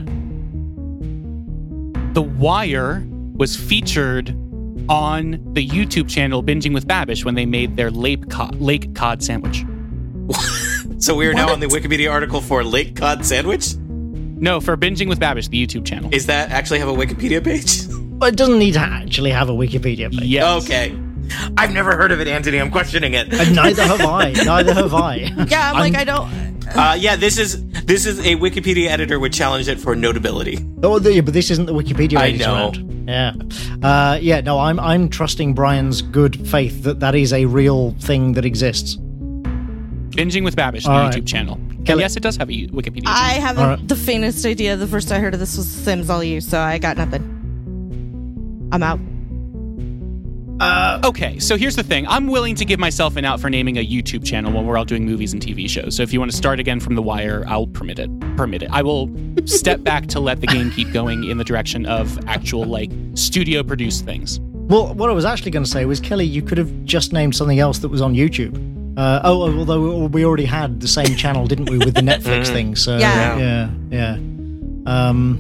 The Wire was featured on the YouTube channel Binging with Babish when they made their lake cod, lake cod sandwich.
So we are now
What?
on the Wikipedia article for Lake Cod Sandwich.
No, for Binging with Babish, the YouTube channel.
Is that actually have a Wikipedia page?
Well, it doesn't need to actually have a Wikipedia page.
Yes.
Okay. I've never heard of it, Anthony. I'm questioning it.
And neither have I. Neither have I.
Yeah, I'm, like, I don't.
Uh, yeah, this is this is a Wikipedia editor would challenge it for notability.
Oh, the, but this isn't the Wikipedia.
I
page
know.
around. Yeah. Uh, yeah. No, I'm I'm trusting Brian's good faith that that is a real thing that exists.
Binging with Babish, the
All right.
YouTube channel. And
Kelly.
yes, it does have a U- Wikipedia channel.
I haven't
All right.
the faintest idea. The first I heard of this was the same as all you, so I got nothing. I'm out.
Uh,
Okay, so here's the thing. I'm willing to give myself an out for naming a YouTube channel when we're all doing movies and T V shows. So if you want to start again from The Wire, I'll permit it. Permit it. I will step back to let the game keep going in the direction of actual, like, studio produced things.
well, what I was actually going to say was, Kelly, you could have just named something else that was on YouTube. Uh, oh, although we already had the same channel, didn't we, with the Netflix thing? So
Yeah.
yeah, yeah. Um,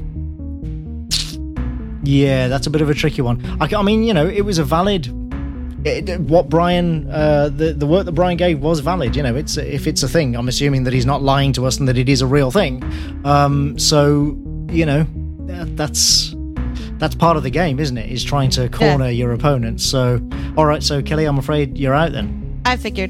yeah, that's a bit of a tricky one. I, I mean, you know, it was a valid. It, what Brian, uh, the the work that Brian gave was valid. You know, it's if it's a thing, I'm assuming that he's not lying to us and that it is a real thing. Um, so you know, that, that's that's part of the game, isn't it? Is trying to corner
Yeah.
your opponents. So, all right, so Kelly, I'm afraid you're out then.
I figured.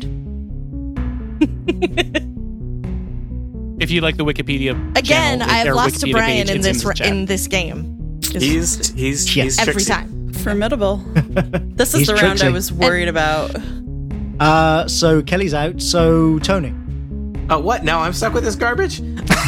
If you like the Wikipedia
Again,
channel,
I have
their
lost to
Wikipedia
Brian
page,
in
it's
this
the
ra-
chat.
in this game. Just
He's he's
Yeah.
he's
every
tricksy.
time.
Formidable. This is
He's
the round
tricksy.
I was worried about.
Uh, so Kelly's out. So Tony,
Uh, what? Now I'm stuck with this garbage?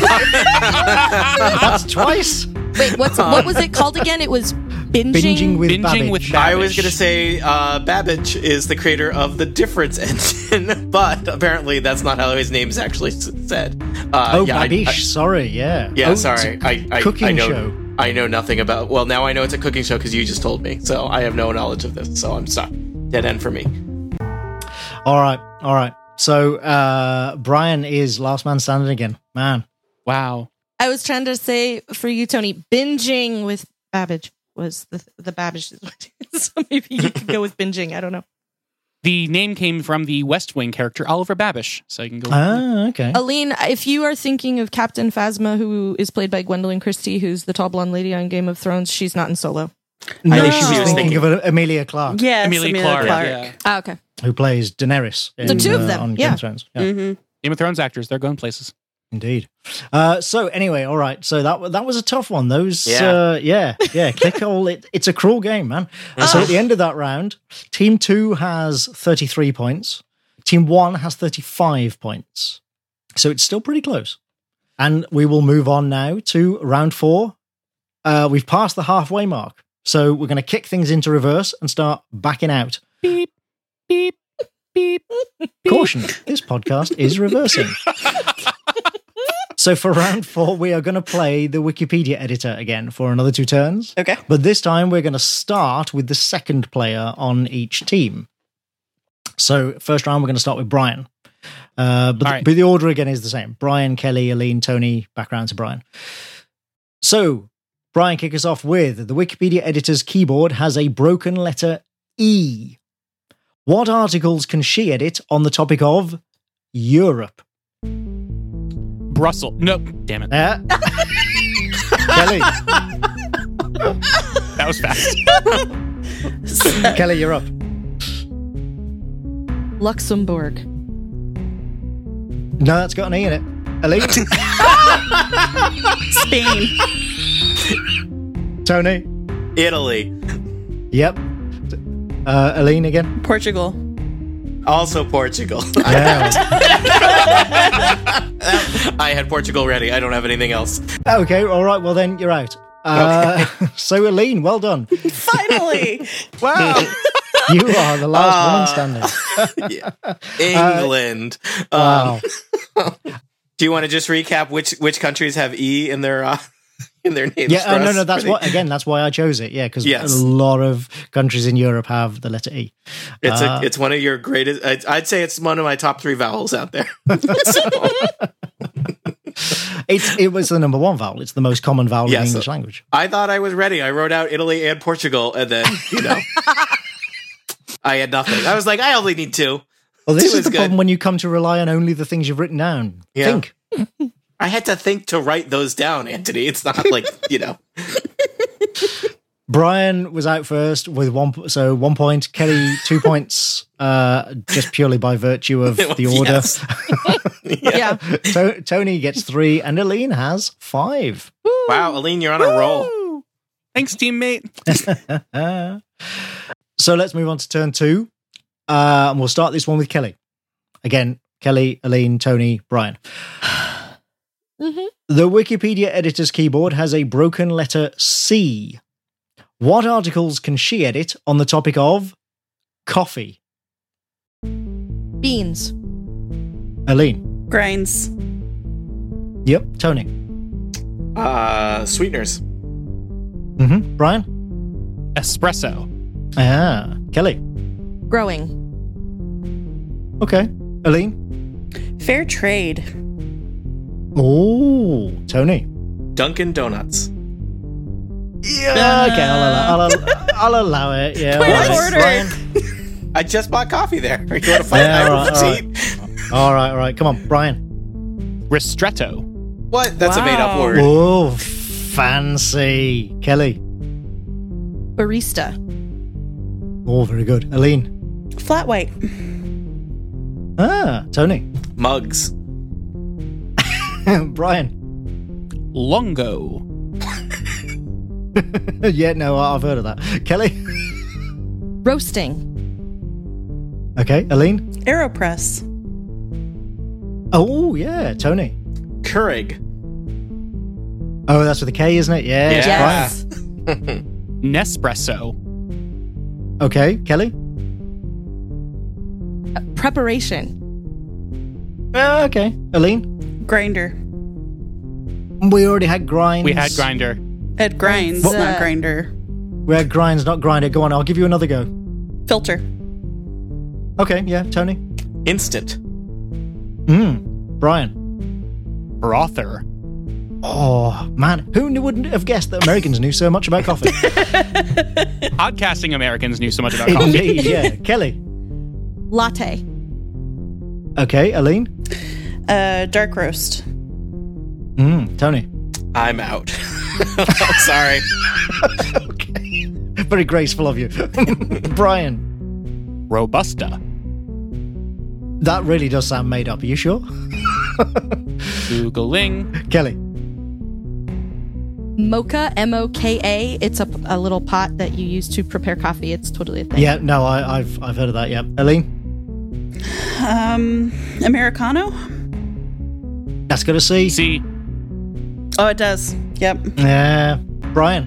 that's twice.
Wait, what's what was it called again? It was binging.
Binging with
Binging
Babbage.
with Babbage.
I was going to say uh, Babbage is the creator of the Difference engine, but apparently that's not how his name's actually s- said. Uh,
oh,
yeah,
Babish.
I, I,
sorry, yeah.
Yeah,
oh,
sorry. I, I,
cooking
I know,
show.
I know nothing about. Well, now I know it's a cooking show because you just told me. So I have no knowledge of this. So I'm stuck. Dead end for me.
All right, all right. So uh, Brian is last man standing again. Man.
Wow.
I was trying to say for you, Tony, binging with Babbage was the the Babbage. So maybe you could go with binging. I don't know.
The name came from the West Wing character Oliver Babish, so you can go.
Ah, okay.
Aline, if you are thinking of Captain Phasma, who is played by Gwendolyn Christie, who's the tall blonde lady on Game of Thrones, she's not in Solo.
No,
I think
she
she
was
was
thinking,
thinking-
of Amelia Clark,
Yes,
Amelia
Amelia
Clark.
Clark.
Yeah.
Ah, okay.
who plays Daenerys.
The two of them,
on
yeah.
Game of Thrones. Yeah.
Mm-hmm.
Game of Thrones actors, they're going places.
Indeed. Uh, so anyway, all right. So that that was a tough one. Those,
Yeah.
uh, yeah, yeah. Click all. It, it's a cruel game, man. So at the end of that round, Team Two has thirty-three points. Team One has thirty-five points. So it's still pretty close. And we will move on now to round four. Uh, we've passed the halfway mark, so we're going to kick things into reverse and start backing out.
Beep, beep, beep.
Caution: this podcast is reversing. So for round four, we are going to play the Wikipedia editor again for another two turns.
Okay.
But this time we're going to start with the second player on each team. So first round, we're going to start with Brian. Uh, but,
All right.
but the order again is the same. Brian, Kelly, Aline, Tony, back round to Brian. So Brian, kick us off with the Wikipedia editor's keyboard has a broken letter E. What articles can she edit on the topic of Europe?
Brussels. No, damn it.
Yeah. Kelly.
That was fast.
Kelly, you're up.
Luxembourg.
No, that's got an E in it. Elite.
Spain.
Tony.
Italy.
Yep. Uh, Aline again.
Portugal.
Also Portugal.
Yeah.
I had Portugal ready. I don't have anything else.
Okay, all right. Well, then you're out. Uh, so, Aline, well done.
Finally.
Wow. You are the last
Uh,
woman standing.
Yeah. England.
Wow.
Um, do you want to just recap which which countries have E in their uh, in their names?
Yeah,
for
uh, no,
us?
no, that's
For the-
what, again, that's why I chose it. Yeah, because
Yes.
a lot of countries in Europe have the letter E.
It's
Uh,
a, it's one of your greatest. I'd, I'd say it's one of my top three vowels out there. So,
It's, it was the number one vowel. It's the most common vowel in
Yes.
the English language.
I thought I was ready. I wrote out Italy and Portugal, and then you know, I had nothing. I was like, I only need two.
Well, this
Two
is
is
the
good.
problem when you come to rely on only the things you've written down.
Yeah.
Think.
I had to think to write those down, Anthony. It's not like you know.
Brian was out first with one, po- so one point. Kelly, two points, uh, just purely by virtue of the order.
Yes.
Yeah.
To- Tony gets three, and Aline has five.
Wow, Aline, you're on a roll.
Woo! Thanks, teammate.
Uh, so let's move on to turn two, uh, and we'll start this one with Kelly. Again, Kelly, Aline, Tony, Brian.
Mhm.
The Wikipedia editor's keyboard has a broken letter C. What articles can she edit on the topic of coffee?
Beans.
Aline.
Grinds.
Yep. Tony.
Uh, sweeteners.
Mm-hmm. Brian.
Espresso.
Ah. Kelly.
Growing.
Okay. Aline.
Fair trade.
Oh. Tony.
Dunkin' Donuts.
Yeah. Okay. I'll allow, I'll, allow, I'll allow it. Yeah.
Point
all
of
right.
order.
Brian.
I just bought coffee there. You want to fight?
Yeah,
I
all
have
right,
a
all
receipt.
All right. All right. Come on, Brian.
Ristretto.
What? That's a made up
Wow.
word.
Oh, fancy. Kelly.
Barista.
Oh, very good. Aline.
Flat white.
Ah. Tony.
Mugs.
Brian.
Longo.
Yeah, no, I've heard of that. Kelly.
Roasting.
Okay, Aline.
Aeropress.
Oh, yeah, Tony.
Keurig.
Oh, that's with a K, isn't it? Yeah. it's
Yes.
Nespresso.
Brian. Okay, Kelly.
Uh, preparation.
Uh, okay, Aline.
Grinder.
We already had Grinds.
We had Grinder.
It grinds,
What?
not Grinder.
We had Grinds, not Grinder. Go on, I'll give you another go.
Filter.
Okay, yeah, Tony.
Instant.
Mm. Brian.
Brother.
Oh, man. Who knew- wouldn't have guessed that Americans knew so much about coffee?
Podcasting Americans knew so much about coffee.
Indeed, yeah. Kelly.
Latte.
Okay, Aline.
Uh, dark roast.
Mm. Tony.
I'm out. I'm sorry.
Okay. Very graceful of you. Brian.
Robusta.
That really does sound made up. Are you sure?
Googling.
Kelly.
Mocha, M O K A. It's a, a little pot that you use to prepare coffee. It's totally a thing.
Yeah, no, I, I've I've heard of that, yeah. Aline.
Um, Americano?
That's got a C.
See,
Oh, it does. Yep.
Yeah. Brian.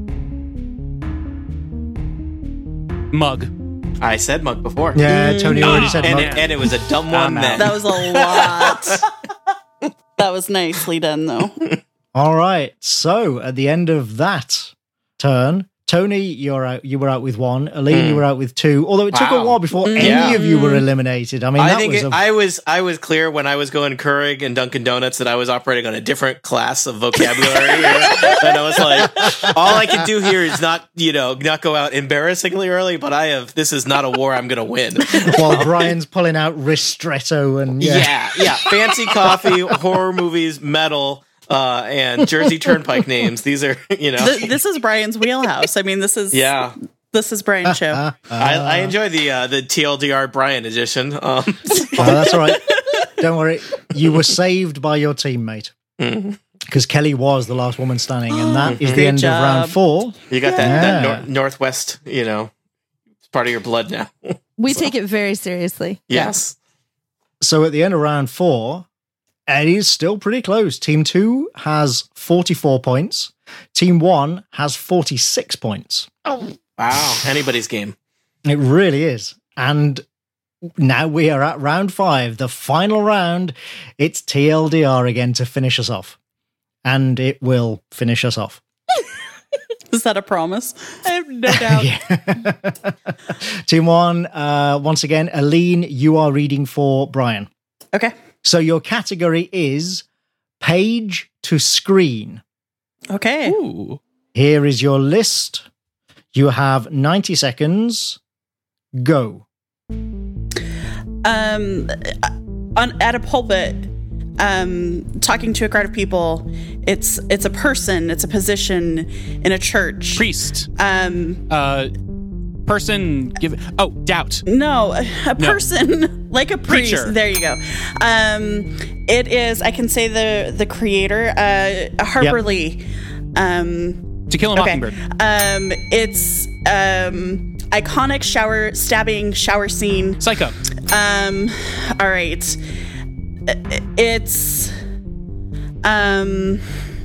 mug.
I said mug before.
Yeah, Tony already said
and
mug.
it, and it was a dumb one
I'm out.
then.
That was a lot. That was nicely done, though.
All right. So at the end of that turn, Tony, you're out. You were out with one. Aline, you were out with two. Although it took a
Wow.
while before any
Yeah.
of you were eliminated. I mean,
I
that
think
was.
it,
a,
I was I was clear when I was going Keurig and Dunkin' Donuts that I was operating on a different class of vocabulary, and I was like, all I can do here is not you know not go out embarrassingly early, but I have this is not a war I'm going to win.
while Brian's pulling out ristretto and yeah.
Yeah, yeah, fancy coffee, horror movies, metal. Uh, and Jersey Turnpike names. These are, you know.
Th- this is Brian's wheelhouse. I mean, this is
Yeah.
this is Brian's show.
Uh,
I, I enjoy the uh, the T L D R Brian edition. Um,
oh, that's all right. Don't worry. You were saved by your teammate.
Mhm.
Because Kelly was the last woman standing, and that is the
Good
end
job.
of round four.
You got that,
Yeah.
that nor- Northwest, you know, it's part of your blood now.
We take it very seriously.
Yes.
So at the end of round four, it is still pretty close. Team two has forty-four points. Team one has forty-six points.
Wow. Anybody's game.
It really is. And now we are at round five, the final round. It's T L D R again to finish us off. And it will finish us off.
Is that a promise?
I have no doubt.
Yeah. Team one, uh, once again, Aline, you are reading for Brian.
Okay.
So your category is page to screen.
Okay.
Ooh.
Here is your list. You have ninety seconds. Go.
Um, on at a pulpit, um, talking to a crowd of people. It's it's a person. It's a position in a church.
Priest.
Um,
Uh, person. Give. Oh, doubt.
no, a person like a priest.
Preacher.
There you go. Um, it is. I can say the the creator, uh, Harper
Yep.
Lee. Um,
To Kill a
okay.
Mockingbird.
Um, it's um iconic shower stabbing shower scene.
Psycho.
Um, all right. It's um.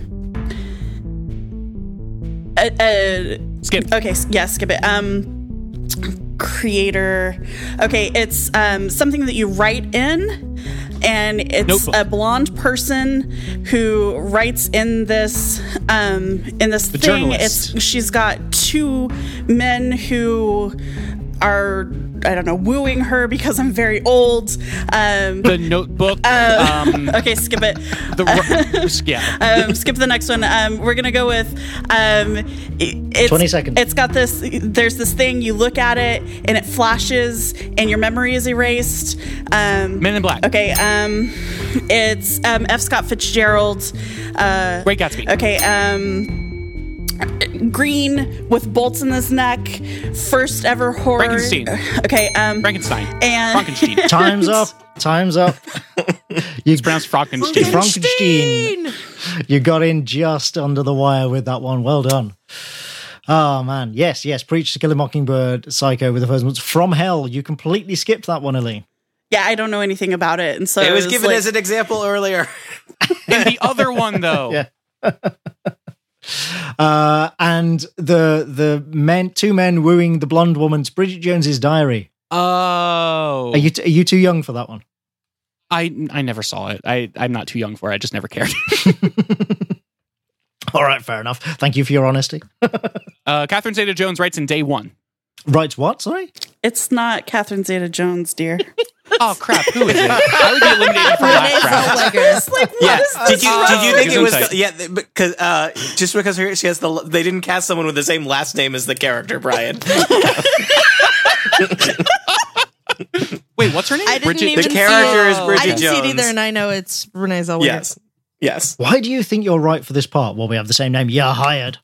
Uh, uh,
Skip.
okay, s- yeah, skip it. Um, creator. Okay, it's um something that you write in, and it's
Notebook.
a blonde person who writes in this um in this
The
thing.
journalist.
It's she's got two men who are I don't know wooing her because I'm very old. Um,
The Notebook.
uh,
um,
okay, skip it.
the ro- yeah.
Um, skip the next one. Um, we're gonna go with um, it- it's,
twenty seconds.
It's got this. There's this thing. You look at it and it flashes, and your memory is erased. Um,
Men in Black.
okay. Um, it's um, F. Scott Fitzgerald. Uh,
Great Gatsby.
okay. Um, green with bolts in his neck. First ever horror.
Frankenstein.
Okay. Um,
Frankenstein.
and
Frankenstein.
Time's up. Time's up. You,
It's pronounced Frankenstein.
Frankenstein. You got in just under the wire with that one. Well done. Oh, man. Yes, yes. Preach to Kill a Mockingbird, Psycho with the first ones. From Hell. You completely skipped that one, Aline.
yeah, I don't know anything about it, and so
It was given
like,
as an example earlier.
And the other one, though.
Yeah. Uh, and the the men, two men wooing the blonde woman's Bridget Jones's Diary.
Oh.
Are you t- are you too young for that one?
I I never saw it. I I'm not too young for it. I just never cared.
All right, fair enough. Thank you for your honesty.
uh, Catherine Zeta-Jones writes in Day One.
Writes what? Sorry.
It's not Catherine Zeta-Jones, dear.
Oh crap! Who is it? I would be eliminated from last round.
It's like, what
Yeah.
is
Did you
Oh,
did you think it was
Gesundheit.
yeah because uh just because her, she has the they didn't cast someone with the same last name as the character Brian.
Wait, what's her name?
I didn't
Bridget.
even
The
see
character
it.
is Bridget
I didn't
Jones.
see it either, and I know it's Renee Zellweger.
Yes. Yes.
Why do you think you're right for this part? Well, we have the same name. You're hired.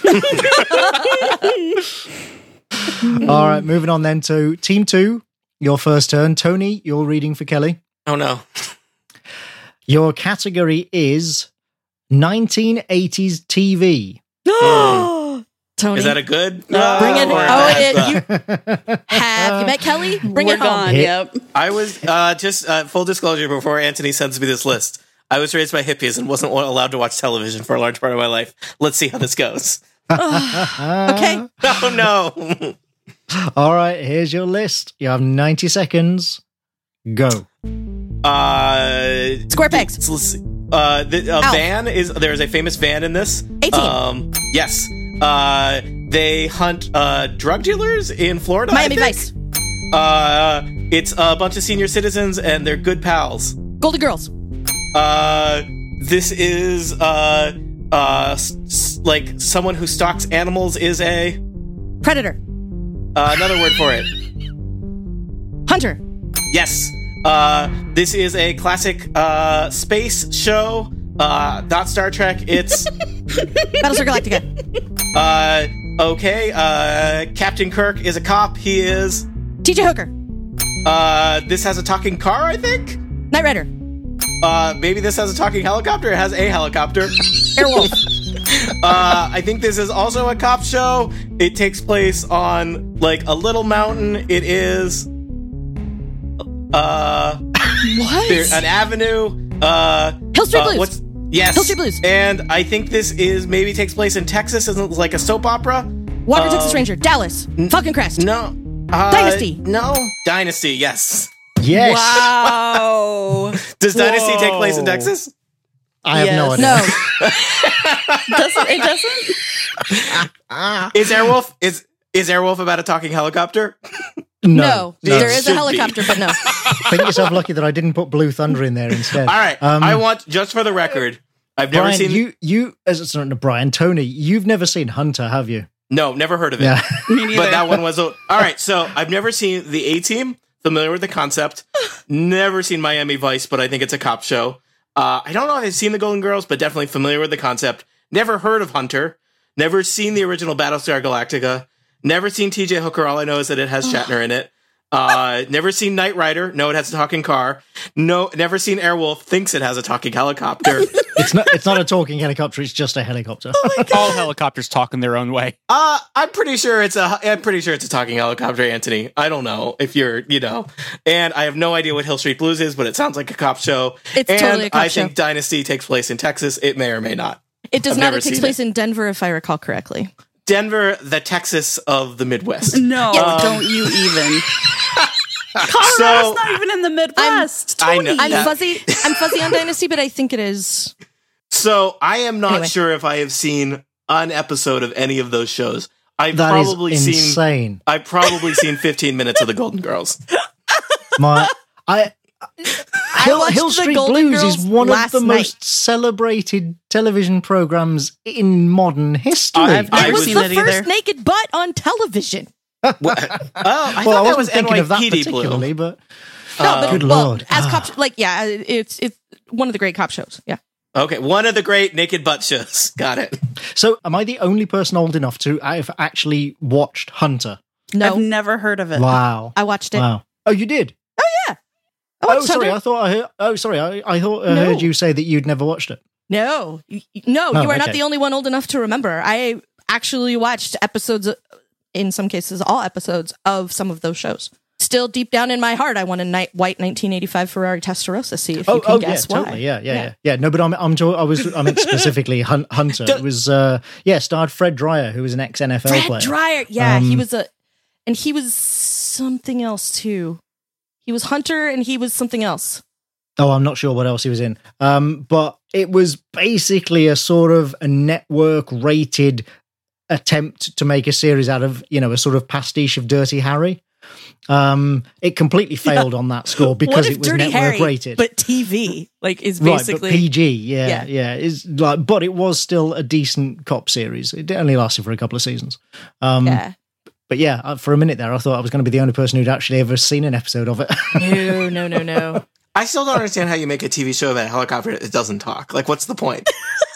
All right, moving on then to Team Two. Your first turn. Tony, you're reading for Kelly.
Oh no.
Your category is nineteen eighties T V.
Tony,
Is that a good?
No.
uh,
bring it.
or a
Oh,
bad,
it,
uh,
you have you met Kelly? Bring
We're
it home.
gone.
Hit.
Yep.
I was uh, just uh, full disclosure before Anthony sends me this list. I was raised by hippies and wasn't allowed to watch television for a large part of my life. Let's see how this goes.
Okay.
Oh no.
All right, here's your list. You have ninety seconds. Go.
Uh,
Square pegs.
so let's see. Uh, the uh,
Alf.
van is there is a famous van in this.
eighteen.
Um, yes. Uh, they hunt uh drug dealers in Florida. I
Miami
think?
Vice.
Uh, it's a bunch of senior citizens and they're good pals.
Golden Girls.
Uh, this is uh uh s- s- like someone who stalks animals is a
Predator.
uh, another word for it.
Hunter.
Yes. Uh, this is a classic uh space show. Uh, not Star Trek. It's
Battlestar Galactica.
uh okay. Uh, Captain Kirk is a cop. He is.
T J Hooker.
Uh, this has a talking car. I think.
Knight Rider.
Uh, maybe this has a talking helicopter. It has a helicopter.
Airwolf.
Uh, I think this is also a cop show. It takes place on like a little mountain. It is uh there,
What?
an avenue. Uh,
Hill Street
uh,
Blues.
What's yes?
Hill Street Blues.
And I think this is maybe takes place in Texas. Isn't it like a soap opera?
Walker
um,
Texas Ranger. Dallas. Falcon Crest.
No. Uh,
Dynasty.
No. Dynasty. Yes.
Yes.
Wow.
Does Dynasty take place in
Whoa.
Texas?
I have no
Yes.
idea.
No.
Doesn't, it doesn't?
Is Airwolf is is Airwolf about a talking helicopter?
No.
No.
There is
Should
a
be.
helicopter, but no.
Think yourself lucky that I didn't put Blue Thunder in there instead.
All right.
Um,
I want just for the record. I've never
Brian,
seen.
you, you, as it's not Brian, Tony, you've never seen Hunter, have you?
No, never heard of it.
Yeah.
Me neither.
But that one was. A, all right. So I've never seen the A Team. Familiar with the concept. Never seen Miami Vice, but I think it's a cop show. Uh, I don't know if I've seen the Golden Girls, but definitely familiar with the concept. Never heard of Hunter. Never seen the original Battlestar Galactica. Never seen T J Hooker. All I know is that it has Shatner in it. Uh, never seen Knight Rider. No, it has a talking car. No, never seen Airwolf. Thinks it has a talking helicopter.
It's not it's not a talking helicopter, it's just a helicopter.
All helicopters talk in their own way.
Uh, I'm pretty sure it's a. I'm pretty sure it's a talking helicopter, Anthony. I don't know if you're, you know, and I have no idea what Hill Street Blues is, but it sounds like a cop show.
It's
and
totally a cop
I
show.
think Dynasty takes place in Texas. It may or may not.
It does
I've
not.
never
It takes
seen
place
it.
in Denver, if I recall correctly.
Denver, the Texas of the Midwest.
No,
Um,
don't you even. Colorado's
So-
not even in the Midwest.
I know-
Tony.
I'm
Yeah.
fuzzy. I'm fuzzy on Dynasty, but I think it is.
So I am not
Anyway.
sure if I have seen an episode of any of those shows. I've
That is
probably seen.
insane.
I've probably seen fifteen minutes of the Golden Girls.
My I Hill,
watched
Hill
the
Street
Golden
Blues is
Girls
one of
last
the
night.
most celebrated television programs in modern history.
I've-
I
It was
seen
the
it
first
either.
naked butt on television.
What? Oh, I
well,
thought
I
that
wasn't
was
thinking
N
of that
Y P D Blue.
particularly, but
No, but
Good
well,
Lord.
as
Ah.
cop, like yeah, it's it's one of the great cop shows. Yeah.
Okay, one of the great naked butt shows. Got it.
so am I the only person old enough to have actually watched Hunter?
No,
I've never heard of it.
Wow.
I watched it.
Wow. Oh, you did?
I
Oh,
watched
sorry.
Hunter.
I thought I heard. Oh, sorry. I, I thought I
No.
heard you say that you'd never watched it.
No, Y- y- no,
Oh,
you are not
okay.
the only one old enough to remember. I actually watched episodes, of- in some cases, all episodes of some of those shows. Still deep down in my heart, I want a night white nineteen eighty-five Ferrari Testarossa. See if you
Oh,
can
oh,
guess
yeah,
why.
totally. Yeah, yeah, yeah, yeah. No, but I'm, I'm, to- I was, I meant specifically Hun- Hunter.
Don't-
It was, uh, yeah, starred Fred Dreyer, who was an ex N F L
Fred
player.
Dreyer. Yeah, he
Um,
was a, and he was something else too. He was Hunter, and he was something else.
Oh, I'm not sure what else he was in. Um, but it was basically a sort of a network-rated attempt to make a series out of, you know, a sort of pastiche of Dirty Harry. Um, it completely failed yeah. on that score because it was Dirty network Harry, rated.
But T V, like, is basically
right, but P G. Yeah, yeah, yeah. Is like, but it was still a decent cop series. It only lasted for a couple of seasons. Um, yeah. But yeah, for a minute there, I thought I was going to be the only person who'd actually ever seen an episode of it.
no, no, no, no.
I still don't understand how you make a T V show about a helicopter that doesn't talk. Like, what's the point?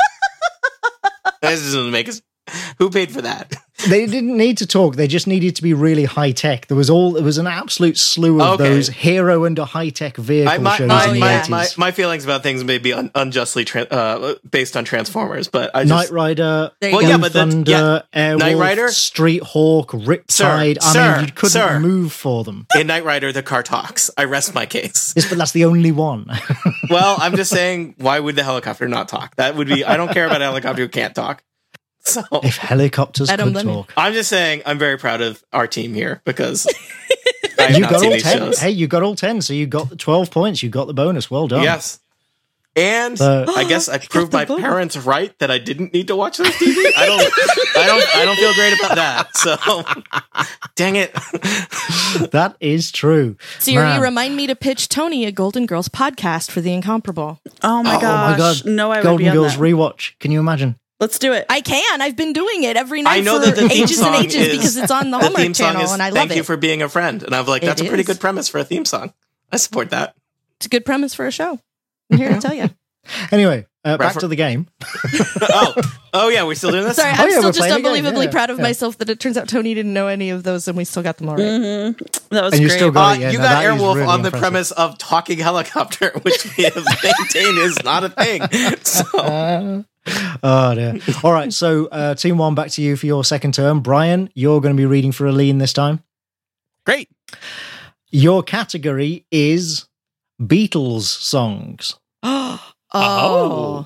That doesn't make us. Who paid for that?
They didn't need to talk. They just needed to be really high tech. There was all. There was an absolute slew of okay. those hero and a high tech vehicle
I, my,
shows
my,
in the
my,
eighties.
My, my feelings about things may be un- unjustly tra- uh, based on Transformers, but I just
Knight Rider,
well,
Blue
yeah, but
Thunder,
yeah.
Airwolf,
Knight Rider,
Street Hawk, Riptide.
Sir,
I
sir,
mean, you couldn't
sir.
move for them.
In Knight Rider, the car talks. I rest my case.
Yes, but that's the only one.
Well, I'm just saying, why would the helicopter not talk? That would be. I don't care about a helicopter who can't talk. So,
if helicopters
Adam
could
Lemon.
talk.
I'm just saying I'm very proud of our team here because I have
you
not
got
seen
all
these
ten.
shows.
Hey, you got all ten, so you got the twelve points. You got the bonus. Well done.
Yes. And
Uh,
I guess I proved
the
my
bonus.
parents right that I didn't need to watch this T V. I don't I don't I don't feel great about that. So dang it.
That is true.
Siri,
Man.
remind me to pitch Tony a Golden Girls podcast for the Incomparable.
Oh my
Oh
gosh.
my god.
No, I would
Golden
be on
Girls
that.
rewatch. Can you imagine?
Let's do it.
I can. I've been doing it every night
I know
for
that the theme
ages
song
and ages
is,
because it's on the
the
Hallmark
theme song
channel,
is
and I love
thank
it.
you for being a friend. And I'm like, that's
It
a pretty
is.
good premise for a theme song. I support that.
It's a good premise for a show. I'm here to tell you.
Anyway, uh, back
Refer-
to the game.
oh. Oh yeah, we're still doing this?
Sorry,
Oh,
I'm
yeah,
still
we're
just
playing a game,
unbelievably
yeah,
proud of
yeah.
myself that it turns out Tony didn't know any of those, and we still got them all right.
Mm-hmm. That was
And you
great.
still got
Uh,
it, yeah,
you
no,
got
that is
Airwolf
really
on the
impressive.
premise of talking helicopter, which we have maintained is not a thing. So
Uh, oh dear. All right, so uh, team one, back to you for your second term. Brian, you're going to be reading for Aline this time.
Great.
Your category is Beatles songs.
oh.
Oh.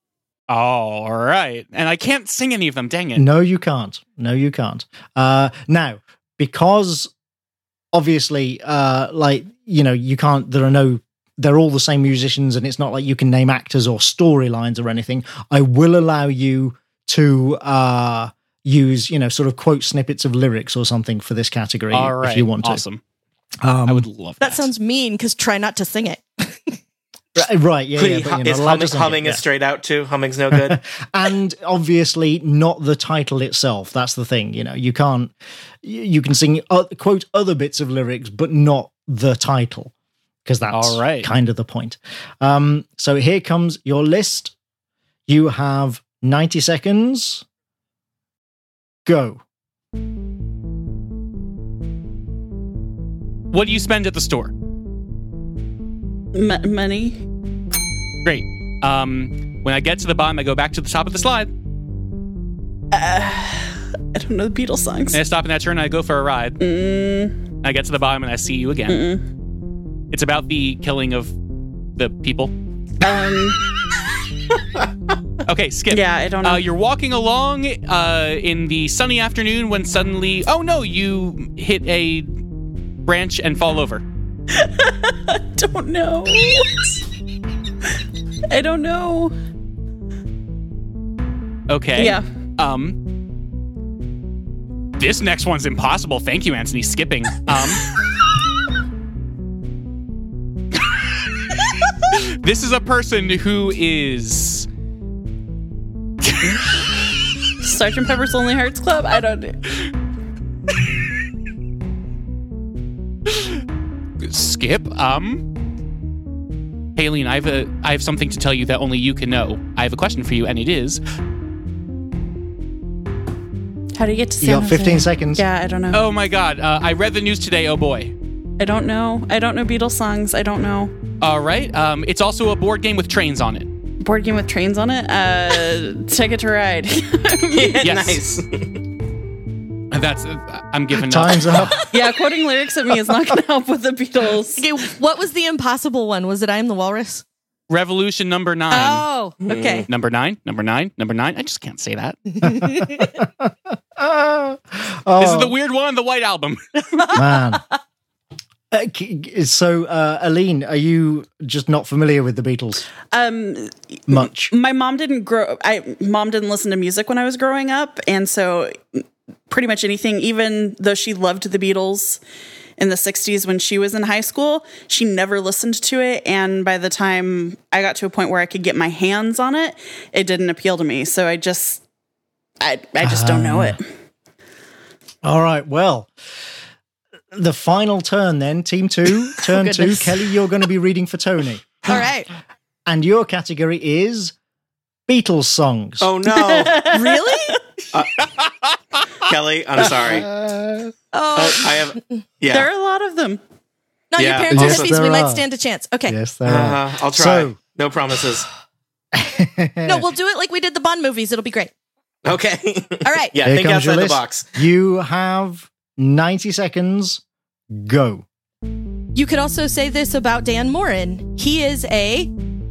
All right. And I can't sing any of them. Dang it.
No, you can't. No, you can't. Uh, now, because obviously, uh, like, you know, you can't, there are no, they're all the same musicians and it's not like you can name actors or storylines or anything. I will allow you to uh, use, you know, sort of quote snippets of lyrics or something for this category
All right.
if you want to.
Awesome.
Um,
I would love that.
That sounds mean because try not to sing it.
right, yeah, yeah, but you're
is
not allowed
humming,
to sing
humming
it,
is
yeah.
straight out too? Humming's no good?
And obviously not the title itself. That's the thing. You know, you can't, you you can sing, uh, quote other bits of lyrics, but not the title, because that's
All right.
kind of the point. Um, so here comes your list. You have ninety seconds. Go.
What do you spend at the store?
M- money.
Great. Um, when I get to the bottom, I go back to the top of the slide.
Uh, I don't know the Beatles songs.
And I stop in that turn and I go for a ride.
Mm,
I get to the bottom and I see you again.
mm-mm.
It's about the killing of the people.
Um,
Okay, skip.
yeah, I don't know.
Uh, you're walking along uh, in the sunny afternoon when suddenly, oh no, you hit a branch and fall over.
I don't know. I don't know.
Okay.
Yeah.
Um. This next one's impossible. Thank you, Anthony. Skipping. Um. This is a person who is.
Sergeant Pepper's Lonely Hearts Club? I don't know.
Skip. Um. Haleen, I have a I have something to tell you that only you can know. I have a question for you, and it is:
How do you get to
You
San
got fifteen
Jose?
seconds.
Yeah, I don't know.
oh my god, uh, I read the news today. Oh boy.
I don't know. I don't know Beatles songs. I don't know.
All right. Um, it's also a board game with trains on it.
Board game with trains on it? Uh, Ticket to Ride.
Yeah,
Yes.
nice.
That's. Uh, I'm giving
Time's
up.
up.
Yeah, quoting lyrics at me is not going to help with the Beatles.
Okay, what was the impossible one? Was it I Am the Walrus?
Revolution number nine.
Oh, okay.
Number nine. Number nine. Number nine. I just can't say that.
Oh,
This is the weird one, the White Album.
man. Uh, so, uh, Aline, are you just not familiar with the Beatles?
Um,
Much.
My mom didn't grow. I mom didn't listen to music when I was growing up, and so pretty much anything. Even though she loved the Beatles in the sixties when she was in high school, she never listened to it. And by the time I got to a point where I could get my hands on it, it didn't appeal to me. So I just, I, I just uh, don't know it.
All right. Well. The final turn then, team two, turn oh, two. Kelly, you're going to be reading for Tony.
All right.
And your category is Beatles songs.
Oh, no.
Really?
Uh, Kelly, I'm sorry. Uh, oh, I have, yeah.
There are a lot of them.
Not yeah. your parents'
yes,
recipes, we
are.
might stand a chance. Okay.
Yes, there
uh,
are.
I'll try. So, no promises.
No, we'll do it like we did the Bond movies. It'll be great.
Okay.
All right.
Yeah,
Here
think outside the box.
You have ninety seconds. Go.
You could also say this about Dan Morin. He is a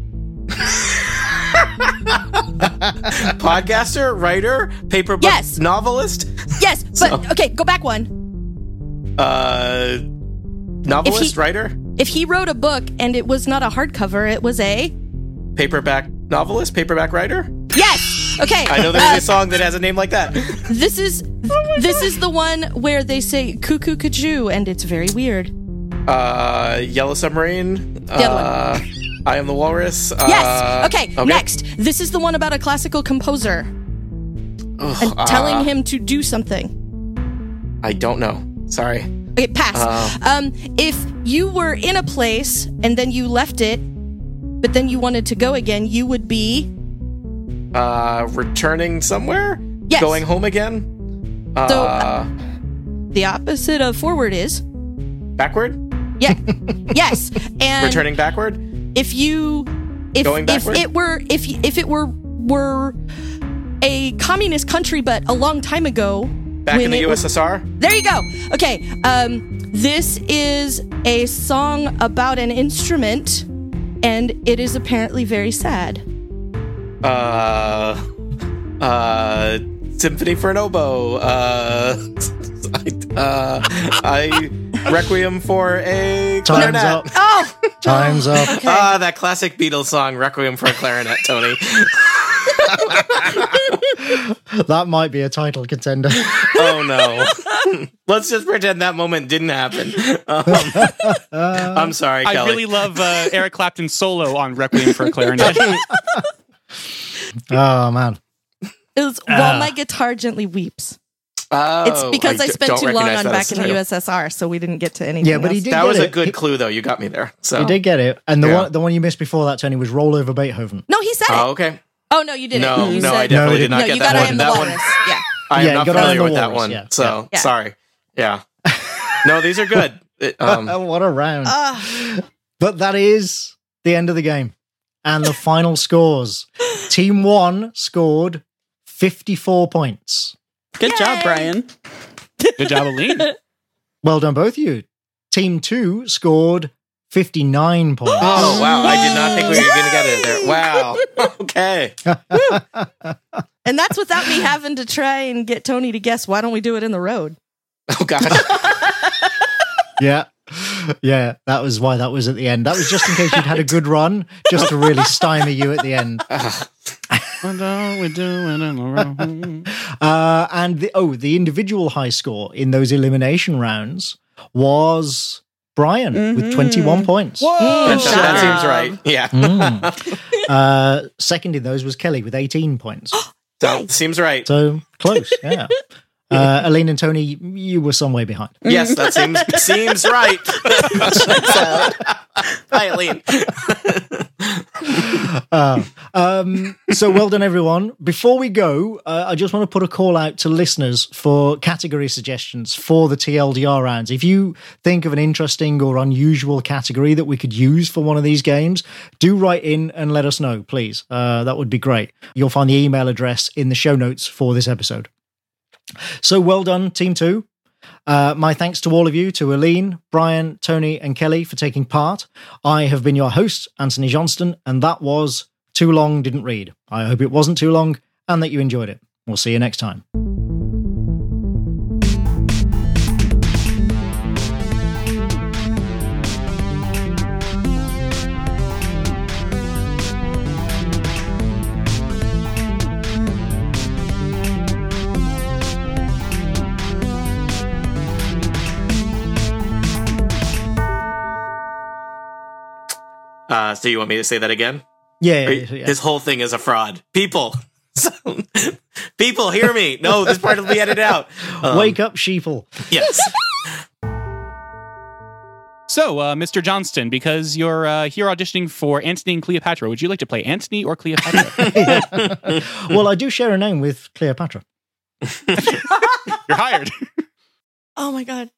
podcaster, writer, paperback
yes.
novelist.
Yes, but so, okay, go back one.
Uh, novelist, he, writer.
If he wrote a book and it was not a hardcover, it was a
paperback novelist, paperback writer.
Yes. Okay.
I know there's uh, a song that has a name like that.
This is oh this God. is the one where they say cuckoo kajoo and it's very weird.
Uh, Yellow Submarine.
The other
uh, one. I Am the Walrus.
Yes.
Uh,
okay. okay. Next, this is the one about a classical composer
Ugh,
and telling
uh,
him to do something.
I don't know. Sorry.
Okay, pass.
Uh,
um, if you were in a place and then you left it, but then you wanted to go again, you would be
uh, returning somewhere.
Yes.
Going home again. Uh,
so uh, the opposite of forward is
backward.
Yeah. Yes. And
returning backward.
If you, if
going backward?
if it were if if it were were a communist country, but a long time ago,
back in the U S S R.
Was, there you go. Okay. Um, this is a song about an instrument, and it is apparently very sad.
Uh, uh, Symphony for an Oboe. Uh, uh, I. Requiem for a
Time's
clarinet.
Up.
Oh!
Time's up.
Okay.
Ah, that classic Beatles song, Requiem for a Clarinet, Tony.
That might be a title contender.
Oh, no. Let's just pretend that moment didn't happen. Um, uh, I'm sorry,
I
Kelly.
really love uh, Eric Clapton's solo on Requiem for a Clarinet.
Oh, man.
It was While uh. My Guitar Gently Weeps.
Oh,
it's because I, I spent too long on back in the
title.
U S S R, so we didn't get to anything.
Yeah, but he
else.
did.
That
get
was
it.
a good
he,
clue, though. You got me there. So
he did get it, and the
yeah.
one, the one you missed before that, Tony, was "Roll Over Beethoven."
No, he said it.
Oh, okay.
Oh no, you didn't.
No,
you
no,
said,
I definitely
no,
did not
no,
get
you
that
got
one.
I Am the
that
Walrus.
one,
Yeah,
I
yeah,
am not familiar with that one.
Yeah.
So
yeah.
sorry. Yeah. No, these are good. It, um,
what a round!
Uh,
but that is the end of the game, and the final scores. Team one scored fifty-four points.
Good
Yay!
job, Brian.
Good job, Aline.
Well done, both of you. Team two scored fifty-nine points.
Oh, wow. I did not think we were going to get it there. Wow. Okay.
And that's without me having to try and get Tony to guess, why don't we do it in the road?
Oh, gosh.
Yeah. Yeah, that was why that was at the end. That was just in case you'd had a good run, just to really stymie you at the end.
What are we doing in the room?
Uh, and the, oh, the individual high score in those elimination rounds was Brian mm-hmm. with twenty-one points.
Whoa! That, that seems right. Yeah.
Mm. Uh, second in those was Kelly with eighteen points.
So, seems right.
So close, yeah. Uh, Aline and Tony, you were some way behind.
Yes, that seems seems right. Hi, Aline.
uh, um, so well done, everyone. Before we go, uh, I just want to put a call out to listeners for category suggestions for the T L D R rounds. If you think of an interesting or unusual category that we could use for one of these games, do write in and let us know, please. Uh, that would be great. You'll find the email address in the show notes for this episode. So well done, Team Two. Uh, my thanks to all of you, to Aline, Brian, Tony, and Kelly for taking part. I have been your host, Anthony Johnston, and that was Too Long Didn't Read. I hope it wasn't too long and that you enjoyed it. We'll see you next time.
Uh, so you want me to say that again?
Yeah, yeah, yeah.
This whole thing is a fraud. People. People, hear me. No, this part will be edited out. Um,
Wake up, sheeple.
Yes.
So, uh, Mister Johnston, because you're uh, here auditioning for Antony and Cleopatra, would you like to play Antony or Cleopatra?
Well, I do share a name with Cleopatra.
You're hired.
Oh my god.